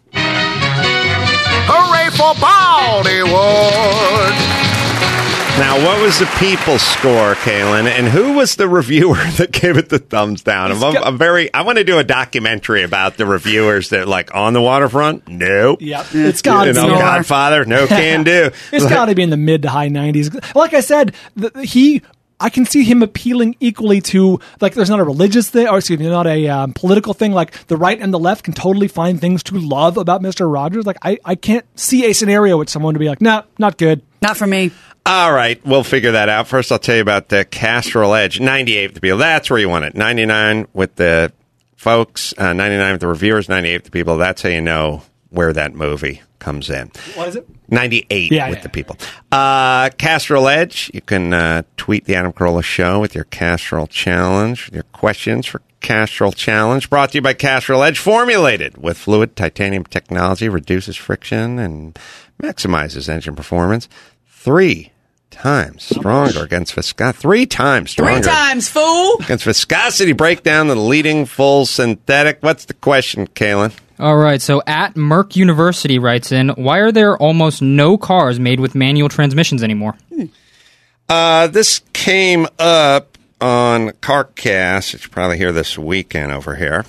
Speaker 7: Hooray for Bollywood!
Speaker 2: Now, what was the people's score, Kaylin? And who was the reviewer that gave it the thumbs down? I want to do a documentary about the reviewers that like on the waterfront. Nope.
Speaker 4: Yep. It's got to be
Speaker 2: Godfather. No can do.
Speaker 4: It's got to be in the mid to high 90s. Like I said, I can see him appealing equally to, like, there's not a religious thing, or excuse me, not a political thing. Like, the right and the left can totally find things to love about Mr. Rogers. Like, I can't see a scenario with someone to be like, nah, not good.
Speaker 3: Not for me.
Speaker 2: All right, we'll figure that out. First, I'll tell you about the Castrol Edge. 98 with the people. That's where you want it. 99 with the folks, 99 with the reviewers, 98 with the people. That's how you know where that movie comes in.
Speaker 4: What is it?
Speaker 2: 98 with the people. Castrol Edge. You can tweet the Adam Carolla Show with your Castrol Challenge, with your questions for Castrol Challenge. Brought to you by Castrol Edge. Formulated with fluid titanium technology, reduces friction and maximizes engine performance. 3 times stronger against viscosity. 3 times stronger.
Speaker 3: 3 times, fool!
Speaker 2: Against viscosity breakdown, the leading full synthetic. What's the question, Kaylin?
Speaker 10: All right, so at Merck University writes in, why are there almost no cars made with manual transmissions anymore?
Speaker 2: This came up on CarCast. You should probably hear this weekend over here.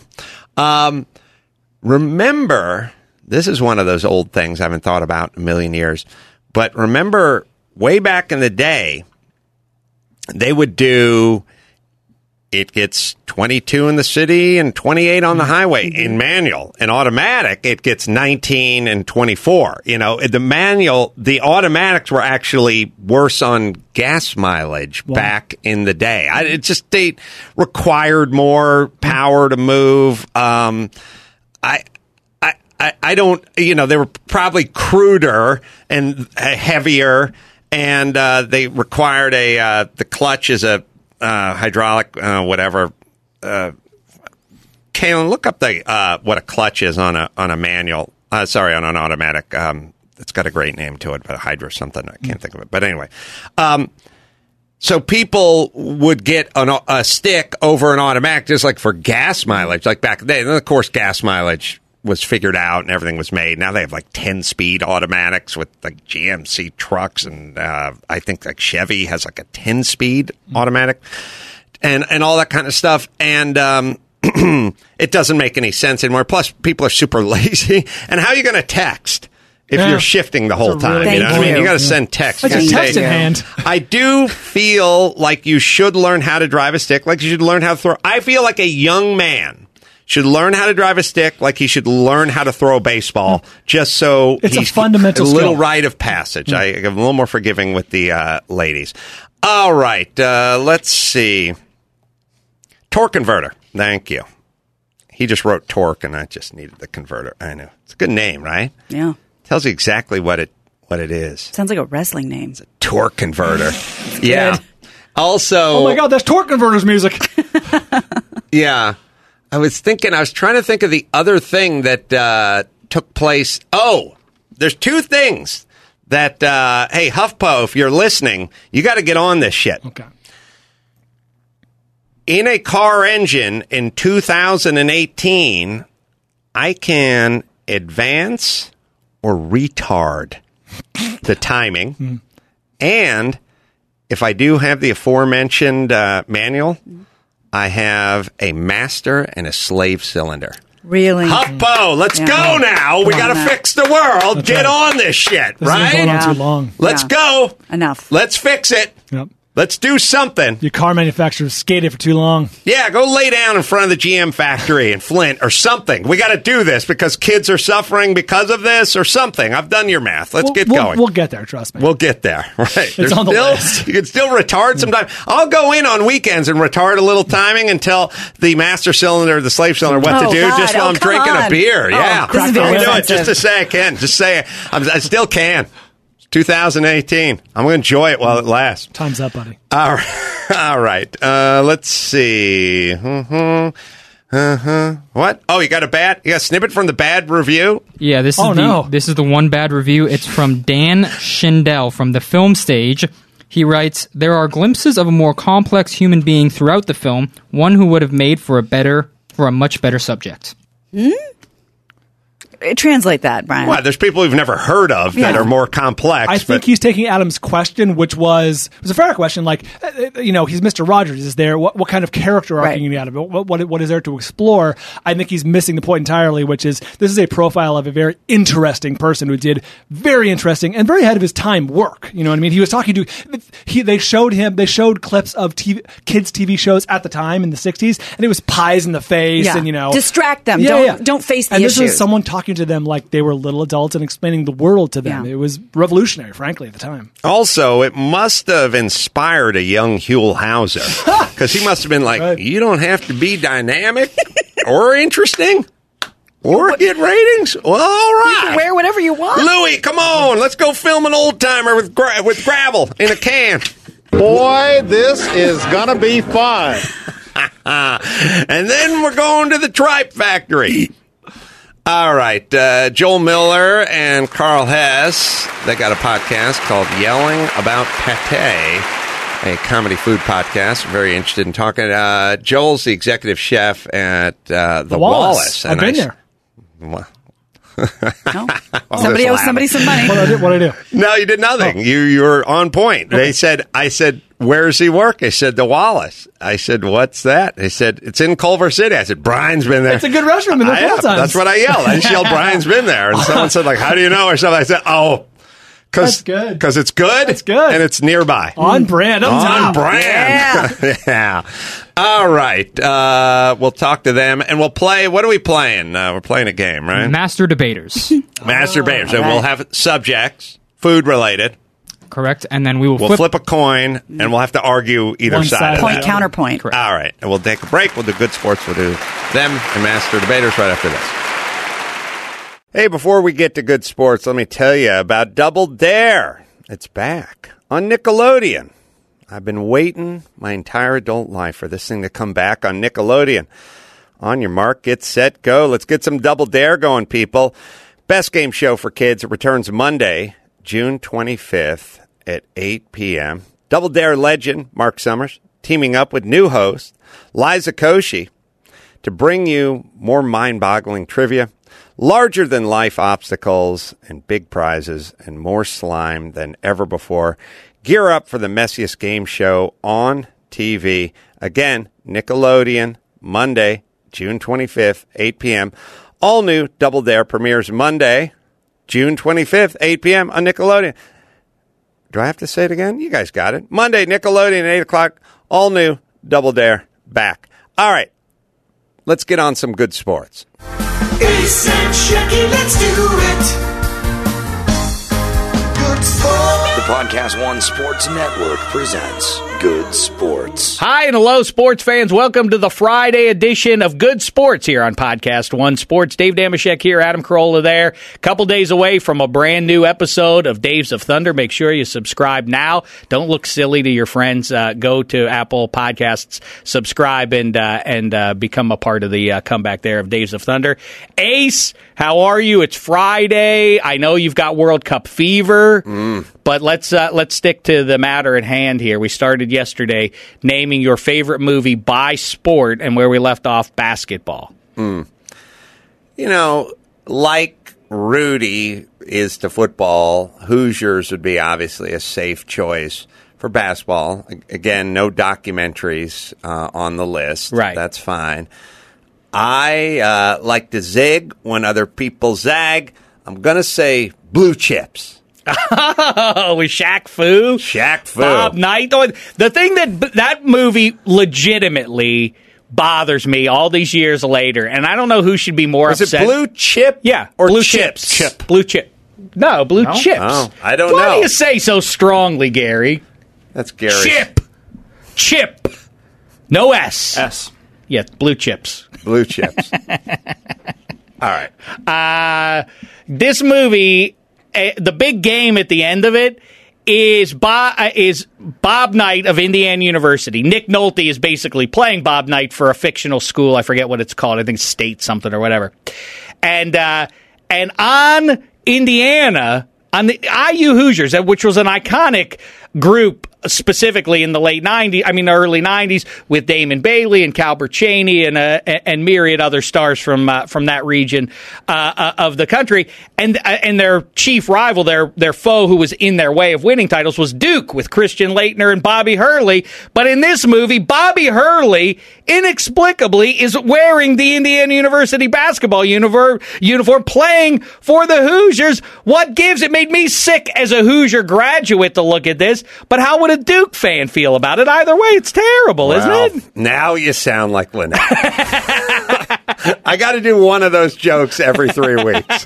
Speaker 2: Remember, this is one of those old things I haven't thought about in a million years, but remember way back in the day, they would do, it gets 22 in the city and 28 on the highway in manual. In automatic, it gets 19 and 24. The automatics were actually worse on gas mileage back in the day. They required more power to move. I don't, they were probably cruder and heavier, and they required the clutch is a hydraulic, whatever. Kaylin, look up what a clutch is on a manual. On an automatic. It's got a great name to it, but a Hydra something. I can't think of it. But anyway, so people would get a stick over an automatic just like for gas mileage, like back then. And of course, gas mileage was figured out and everything was made. Now they have like 10-speed automatics with like GMC trucks, and I think like Chevy has like a 10-speed automatic and all that kind of stuff. And it doesn't make any sense anymore. Plus, people are super lazy. And how are you going to text if you're shifting the whole time?
Speaker 3: Really
Speaker 2: I mean, you got to send text.
Speaker 4: Like a text in hand.
Speaker 2: I do feel like you should learn how to drive a stick, like you should learn how to throw. I feel like a young man should learn how to drive a stick like he should learn how to throw a baseball, just so
Speaker 4: it's a fundamental
Speaker 2: little
Speaker 4: skill.
Speaker 2: rite of passage. I'm a little more forgiving with the ladies. All right, let's see. Torque converter. Thank you. He just wrote torque, and I just needed the converter. I know. It's a good name, right?
Speaker 3: Yeah.
Speaker 2: Tells you exactly what it is.
Speaker 3: Sounds like a wrestling name.
Speaker 2: It's a torque converter. Yeah. Also,
Speaker 4: oh my God, that's torque converter's music.
Speaker 2: Yeah. I was trying to think of the other thing that took place. Oh, there's two things that, hey, HuffPo, if you're listening, you got to get on this shit.
Speaker 4: Okay.
Speaker 2: In a car engine in 2018, I can advance or retard the timing. And if I do have the aforementioned manual, I have a master and a slave cylinder.
Speaker 3: Really?
Speaker 2: HuffPo, let's go now. We got to fix the world.
Speaker 4: That's
Speaker 2: Get
Speaker 4: right.
Speaker 2: on this shit,
Speaker 4: This
Speaker 2: right?
Speaker 4: has been going on too long.
Speaker 2: Let's go.
Speaker 3: Enough.
Speaker 2: Let's fix it.
Speaker 4: Yep.
Speaker 2: Let's do something.
Speaker 4: Your car manufacturers skated for too long.
Speaker 2: Yeah, go lay down in front of the GM factory in Flint or something. We got to do this because kids are suffering because of this or something. I've done your math. Let's get going.
Speaker 4: We'll get there, trust me.
Speaker 2: We'll get there. Right.
Speaker 4: It's on the list.
Speaker 2: You can still retard sometime. I'll go in on weekends and retard a little timing and tell the master cylinder, the slave cylinder what to do just while I'm drinking a beer. Yeah.
Speaker 3: This is very
Speaker 2: I'll do it
Speaker 3: offensive.
Speaker 2: just to say I can. Just say I still can. 2018. I'm going to enjoy it while it lasts.
Speaker 4: Time's up, buddy.
Speaker 2: All right. Let's see. What? Oh, you got a snippet from the bad review?
Speaker 10: Yeah, this is the one bad review. It's from Dan Schindel from the Film Stage. He writes, "There are glimpses of a more complex human being throughout the film, one who would have made for a much better subject."
Speaker 3: Translate that, Brian.
Speaker 2: Well, there's people we've never heard of that are more complex.
Speaker 4: I think he's taking Adam's question, which was a fair question. Like, he's Mr. Rogers. Is there what kind of character arc can you get out of it? What is there to explore? I think he's missing the point entirely, which is this is a profile of a very interesting person who did very interesting and very ahead of his time work. You know what I mean? He was talking to. They showed clips of kids' TV shows at the time in the '60s, and it was pies in the face, and
Speaker 3: distract them. Don't face the
Speaker 4: and
Speaker 3: issues.
Speaker 4: This was someone talking to them like they were little adults and explaining the world to them. It was revolutionary, frankly, at the time.
Speaker 2: Also, it must have inspired a young Huell Hauser because he must have been like, you don't have to be dynamic or interesting or get ratings. Well, all right.
Speaker 3: You can wear whatever you want.
Speaker 2: Louis, come on. Let's go film an old timer with gravel in a can.
Speaker 11: Boy, this is going to be fun.
Speaker 2: And then we're going to the Tripe Factory. All right, Joel Miller and Carl Hess, they got a podcast called Yelling About Pate, a comedy food podcast. Very interested in talking. Joel's the executive chef at the Wallace.
Speaker 4: I've been there.
Speaker 2: Well,
Speaker 3: no. Somebody owes somebody some money.
Speaker 4: What I do?
Speaker 2: No, you did nothing. Oh. You're on point. Okay. I said, where does he work? They said, the Wallace. I said, what's that? They said, it's in Culver City. I said, Brian's been there.
Speaker 4: It's a good restaurant in the times.
Speaker 2: That's what I yelled. I just yelled, Brian's been there. And someone said, like, how do you know? Or something. I said,
Speaker 4: that's good.
Speaker 2: Because it's good.
Speaker 4: It's good.
Speaker 2: And it's nearby.
Speaker 4: On brand.
Speaker 2: On brand. Yeah. All right. We'll talk to them and we'll play. What are we playing? We're playing a game, right?
Speaker 10: Master Debaters.
Speaker 2: Master Debaters. And we'll have subjects, food related.
Speaker 10: Correct. And then we'll
Speaker 2: flip a coin and we'll have to argue either side.
Speaker 3: Point, counterpoint.
Speaker 10: Correct.
Speaker 2: All right. And we'll take a break. We'll do Good Sports. We'll do them and Master Debaters right after this. Hey, before we get to Good Sports, let me tell you about Double Dare. It's back on Nickelodeon. I've been waiting my entire adult life for this thing to come back on Nickelodeon. On your mark, get set, go. Let's get some Double Dare going, people. Best game show for kids. It returns Monday, June 25th at 8 p.m. Double Dare legend Mark Summers teaming up with new host Liza Koshy to bring you more mind-boggling trivia, larger-than-life obstacles and big prizes and more slime than ever before. Gear up for the messiest game show on TV. Again, Nickelodeon, Monday, June 25th, 8 p.m. All new Double Dare premieres Monday, June 25th, 8 p.m. on Nickelodeon. Do I have to say it again? You guys got it. Monday, Nickelodeon, 8 o'clock. All new Double Dare back. All right. Let's get on some good sports.
Speaker 12: Ace and Shecky, let's do it. Good sports.
Speaker 1: The Podcast One Sports Network presents Good Sports.
Speaker 13: Hi and hello, sports fans. Welcome to the Friday edition of Good Sports here on Podcast One Sports. Dave Damashek here, Adam Carolla there. A couple days away from a brand new episode of Days of Thunder. Make sure you subscribe now. Don't look silly to your friends. Go to Apple Podcasts, subscribe, and become a part of the comeback there of Days of Thunder. Ace, how are you? It's Friday. I know you've got World Cup fever, but let's stick to the matter at hand here. We started yesterday naming your favorite movie by sport, and where we left off, basketball.
Speaker 2: You know, like Rudy is to football, Hoosiers would be obviously a safe choice for basketball. Again, no documentaries on the list.
Speaker 13: Right.
Speaker 2: That's fine. I like to zig when other people zag. I'm going to say Blue Chips.
Speaker 13: Oh, with Shaq Fu?
Speaker 2: Shaq Fu.
Speaker 13: Bob Knight. The thing that movie legitimately bothers me all these years later, and I don't know who should be more upset.
Speaker 2: Is it Blue Chip?
Speaker 13: Yeah.
Speaker 2: Or
Speaker 13: Blue
Speaker 2: Chips?
Speaker 13: Chip. Blue Chip. No, Blue Chips.
Speaker 2: Oh, I don't
Speaker 13: Why
Speaker 2: know.
Speaker 13: do you say so strongly, Gary?
Speaker 2: That's Gary.
Speaker 13: Chip. No S.
Speaker 6: S.
Speaker 13: Yeah, Blue Chips.
Speaker 2: Blue Chips. All
Speaker 13: right. This movie, the big game at the end of it is Bob Knight of Indiana University. Nick Nolte is basically playing Bob Knight for a fictional school. I forget what it's called. I think State something or whatever. And on Indiana, on the IU Hoosiers, which was an iconic group specifically in the early 90s with Damon Bailey and Calbert Cheney and myriad other stars from that region of the country. And their chief rival, their foe who was in their way of winning titles was Duke with Christian Laettner and Bobby Hurley. But in this movie, Bobby Hurley inexplicably is wearing the Indiana University basketball uniform playing for the Hoosiers. What gives? It made me sick as a Hoosier graduate to look at this. But how would a Duke fan feel about it? Either way, it's terrible, isn't it?
Speaker 2: Now you sound like Lynette. I got to do one of those jokes every 3 weeks.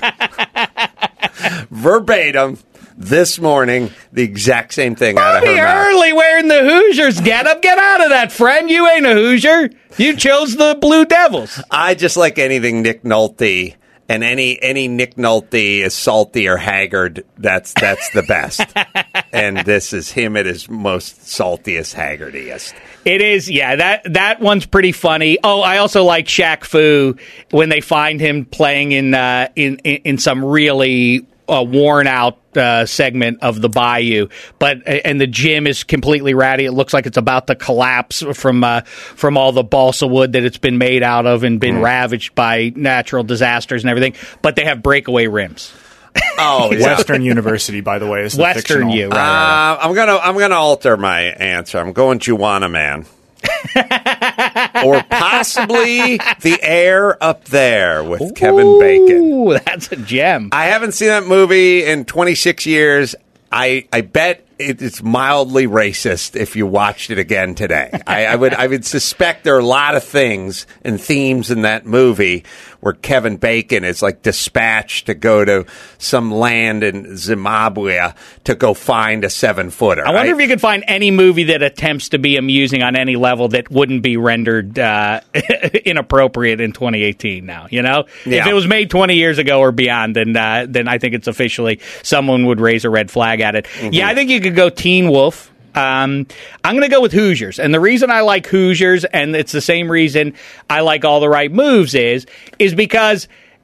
Speaker 2: Verbatim, this morning, the exact same thing out of her mouth.
Speaker 13: Bobby Hurley wearing the Hoosiers getup. Get out of that, friend. You ain't a Hoosier. You chose the Blue Devils.
Speaker 2: I just like anything Nick Nolte. And any Nick Nolte is salty or haggard, that's the best. And this is him at his most saltiest, haggardiest.
Speaker 13: It is, yeah. That one's pretty funny. Oh, I also like Shaq Fu when they find him playing in some really worn out segment of the bayou, and the gym is completely ratty. It looks like it's about to collapse from all the balsa wood that it's been made out of and been ravaged by natural disasters and everything. But they have breakaway rims.
Speaker 2: Oh, yeah.
Speaker 6: Western University, by the way, is the
Speaker 13: Western
Speaker 6: fictional.
Speaker 13: U. Right.
Speaker 2: I'm gonna alter my answer. I'm going Juwanna Mann. Or possibly The Air Up There with Kevin Bacon.
Speaker 13: Ooh, that's a gem.
Speaker 2: I haven't seen that movie in 26 years. I bet it's mildly racist if you watched it again today. I would suspect there are a lot of things and themes in that movie where Kevin Bacon is like dispatched to go to some land in Zimbabwe to go find a 7-footer.
Speaker 13: I wonder if you could find any movie that attempts to be amusing on any level that wouldn't be rendered inappropriate in 2018 now, you know?
Speaker 2: Yeah.
Speaker 13: If it was made 20 years ago or beyond, then I think it's officially someone would raise a red flag at it. Mm-hmm. Yeah, I think you could go Teen Wolf. I'm going to go with Hoosiers. And the reason I like Hoosiers, and it's the same reason I like All the Right Moves, is because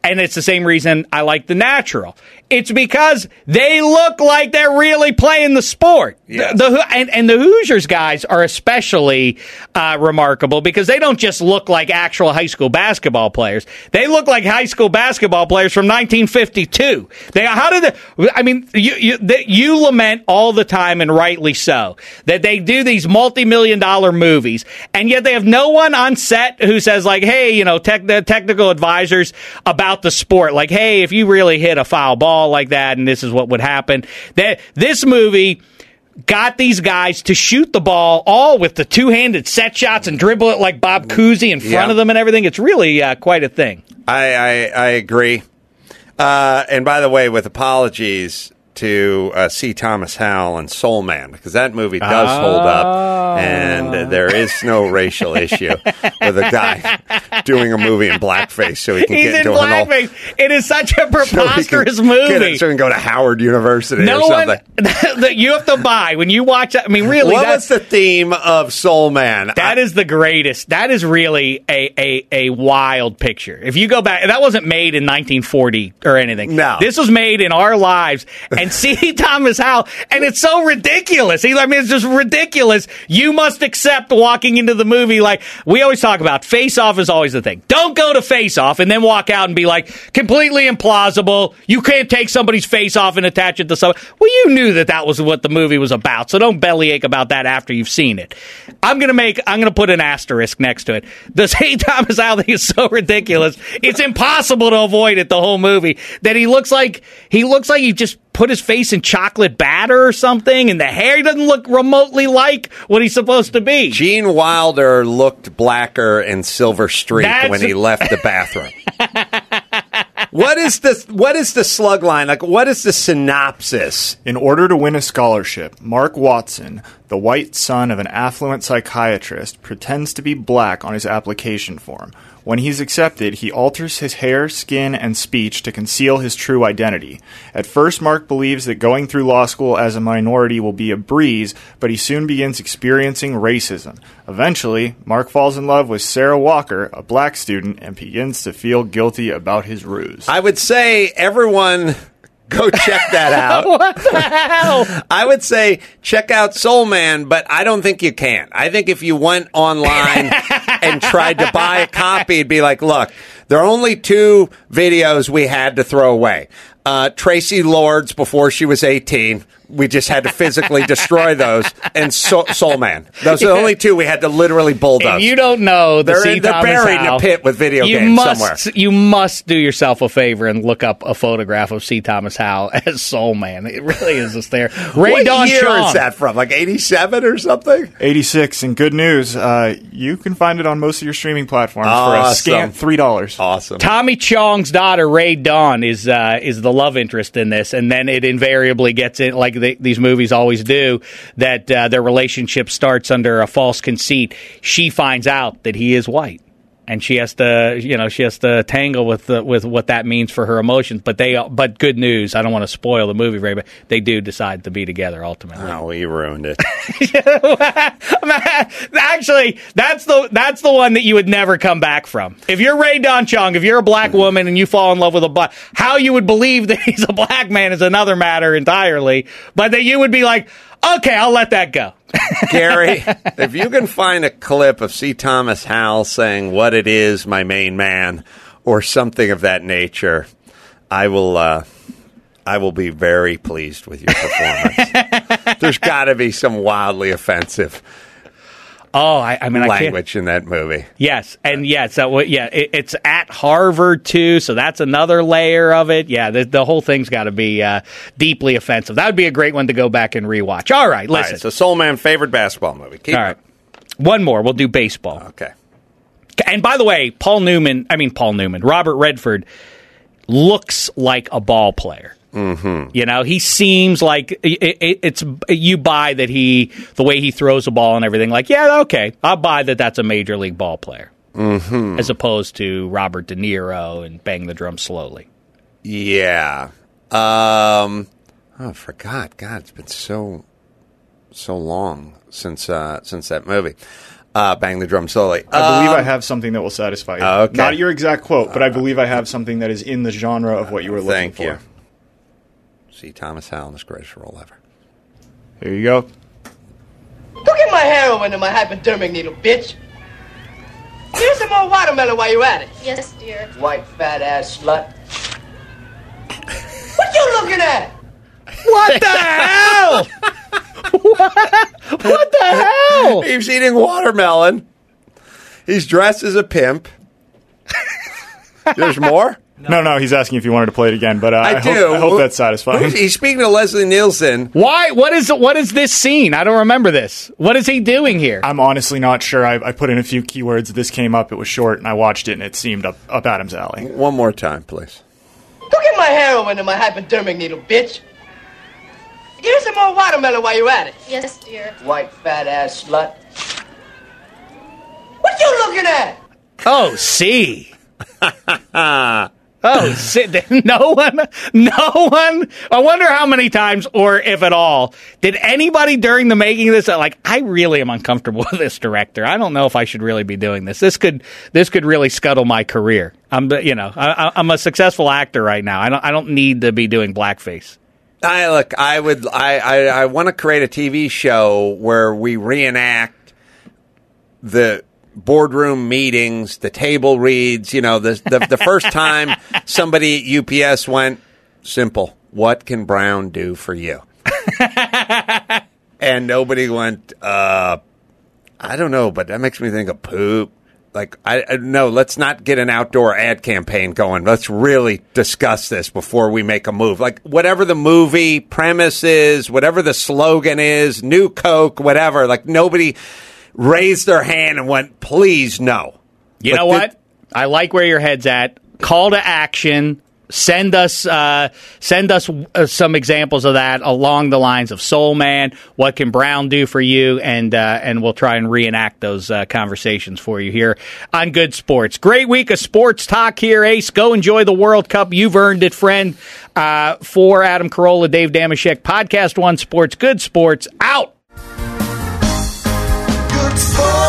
Speaker 13: And it's the same reason I like The Natural. It's because they look like they're really playing the sport. Yes. And the Hoosiers guys are especially remarkable because they don't just look like actual high school basketball players. They look like high school basketball players from 1952. You lament all the time, and rightly so, that they do these multi-million-dollar movies, and yet they have no one on set who says, like, hey, the technical advisors about the sport, like, hey, if you really hit a foul ball like that, and this is what would happen. This movie got these guys to shoot the ball all with the two-handed set shots and dribble it like Bob Cousy in front of them and everything. It's really quite a thing.
Speaker 2: I agree. And by the way, with apologies to C. Thomas Howell and Soul Man, because that movie does hold up, and there is no racial issue with a guy doing a movie in blackface so he can get into
Speaker 13: blackface. It is such a preposterous movie.
Speaker 2: So he can go to Howard University or something.
Speaker 13: That you have to buy when you watch it. I mean, really,
Speaker 2: what was the theme of Soul Man?
Speaker 13: That is the greatest. That is really a wild picture. If you go back, that wasn't made in 1940 or anything.
Speaker 2: No.
Speaker 13: This was made in our lives. And C. Thomas Howell, and it's so ridiculous. It's just ridiculous. You must accept walking into the movie, like we always talk about. Face Off is always the thing. Don't go to Face Off and then walk out and be like, completely implausible. You can't take somebody's face off and attach it to something. Well, you knew that was what the movie was about, so don't bellyache about that after you've seen it. I'm gonna put an asterisk next to it. The C. Thomas Howell thing is so ridiculous. It's impossible to avoid it the whole movie. That he looks like he just put his face in chocolate batter or something, and the hair doesn't look remotely like what he's supposed to be.
Speaker 2: Gene Wilder looked blacker and silver streaked when he left the bathroom. What is the slug line? Like, what is the synopsis?
Speaker 6: In order to win a scholarship, Mark Watson, the white son of an affluent psychiatrist, pretends to be black on his application form. When he's accepted, he alters his hair, skin, and speech to conceal his true identity. At first, Mark believes that going through law school as a minority will be a breeze, but he soon begins experiencing racism. Eventually, Mark falls in love with Sarah Walker, a black student, and begins to feel guilty about his ruse.
Speaker 2: I would say everyone go check that out.
Speaker 13: What the hell?
Speaker 2: I would say check out Soul Man, but I don't think you can. I think if you went online and tried to buy a copy, it'd be like, look, there are only 2 videos we had to throw away. Tracy Lords before she was 18. We just had to physically destroy those. And Soul Man. Those are the only 2 we had to literally bulldoze.
Speaker 13: If you don't know, they're
Speaker 2: buried in a pit with video games somewhere.
Speaker 13: You must do yourself a favor and look up a photograph of C. Thomas Howell as Soul Man. It really is just there.
Speaker 2: What year is that from? Like 87 or something?
Speaker 6: 86. And good news, you can find it on most of your streaming platforms for a scant $3.
Speaker 2: Awesome.
Speaker 13: Tommy Chong's daughter, Ray Dawn, is the love interest in this, and then it invariably gets in, like these movies always do, that their relationship starts under a false conceit. She finds out that he is white, and she has to tangle with what that means for her emotions. But good news, I don't want to spoil the movie, Ray, but they do decide to be together ultimately.
Speaker 2: Oh, well, you ruined it.
Speaker 13: Actually, that's the one that you would never come back from. If you're Ray Dawn Chong, if you're a black woman and you fall in love with a black, how you would believe that he's a black man is another matter entirely. But that you would be like, okay, I'll let that go.
Speaker 2: Gary, if you can find a clip of C. Thomas Howell saying "What it is, my main man," or something of that nature, I will be very pleased with your performance. There's got to be some wildly offensive language in that movie.
Speaker 13: Yes, and it's at Harvard too, so that's another layer of it. Yeah, the whole thing's got to be deeply offensive. That would be a great one to go back and rewatch. All right, listen.
Speaker 2: All right, so Soul Man, favorite basketball movie. Keep
Speaker 13: all right, one more. We'll do baseball.
Speaker 2: Okay.
Speaker 13: And by the way, Robert Redford looks like a ball player.
Speaker 2: Mm-hmm.
Speaker 13: He seems like it's you buy that the way he throws a ball and everything. Like, yeah, okay, I'll buy that. That's a major league ball player, as opposed to Robert De Niro and Bang the Drum Slowly.
Speaker 2: Yeah. I forgot. God, it's been so long since that movie. Bang the Drum Slowly.
Speaker 6: I believe I have something that will satisfy you.
Speaker 2: Okay.
Speaker 6: Not your exact quote, but I believe I have something that is in the genre of what you were looking for.
Speaker 2: Thank you. C. Thomas Howell, the greatest role ever.
Speaker 6: Here you go.
Speaker 14: Go get my heroin and my hypodermic needle, bitch. Here's some more watermelon while you're at it.
Speaker 15: Yes, dear.
Speaker 14: White fat ass slut. What you looking at?
Speaker 13: What the hell? What the hell?
Speaker 2: He's eating watermelon. He's dressed as a pimp. There's more?
Speaker 6: No, he's asking if you wanted to play it again, but I hope that's satisfying.
Speaker 2: He's speaking to Leslie Nielsen.
Speaker 13: Why? What is this scene? I don't remember this. What is he doing here?
Speaker 6: I'm honestly not sure. I put in a few keywords. This came up. It was short, and I watched it, and it seemed up Adam's alley.
Speaker 2: One more time, please.
Speaker 14: Go get my heroin and my hypodermic needle, bitch. Here's some more watermelon while you're at it.
Speaker 15: Yes, dear.
Speaker 14: White fat ass slut. What you looking at?
Speaker 13: Oh, see. Oh, no one. I wonder how many times, or if at all, did anybody during the making of this, I really am uncomfortable with this director. I don't know if I should really be doing this. This could really scuttle my career. I'm a successful actor right now. I don't need to be doing blackface.
Speaker 2: I want to create a TV show where we reenact the boardroom meetings, the table reads, the first time somebody at UPS went, simple, what can Brown do for you? And nobody went, I don't know, but that makes me think of poop. No, let's not get an outdoor ad campaign going. Let's really discuss this before we make a move. Whatever the movie premise is, whatever the slogan is, New Coke, whatever, nobody raised their hand and went, please, no.
Speaker 13: You know what? I like where your head's at. Call to action. Send us some examples of that along the lines of Soul Man. What can Brown do for you? And we'll try and reenact those conversations for you here on Good Sports. Great week of sports talk here, Ace. Go enjoy the World Cup. You've earned it, friend. For Adam Carolla, Dave Damashek, Podcast One Sports. Good Sports out.
Speaker 12: Good Sports.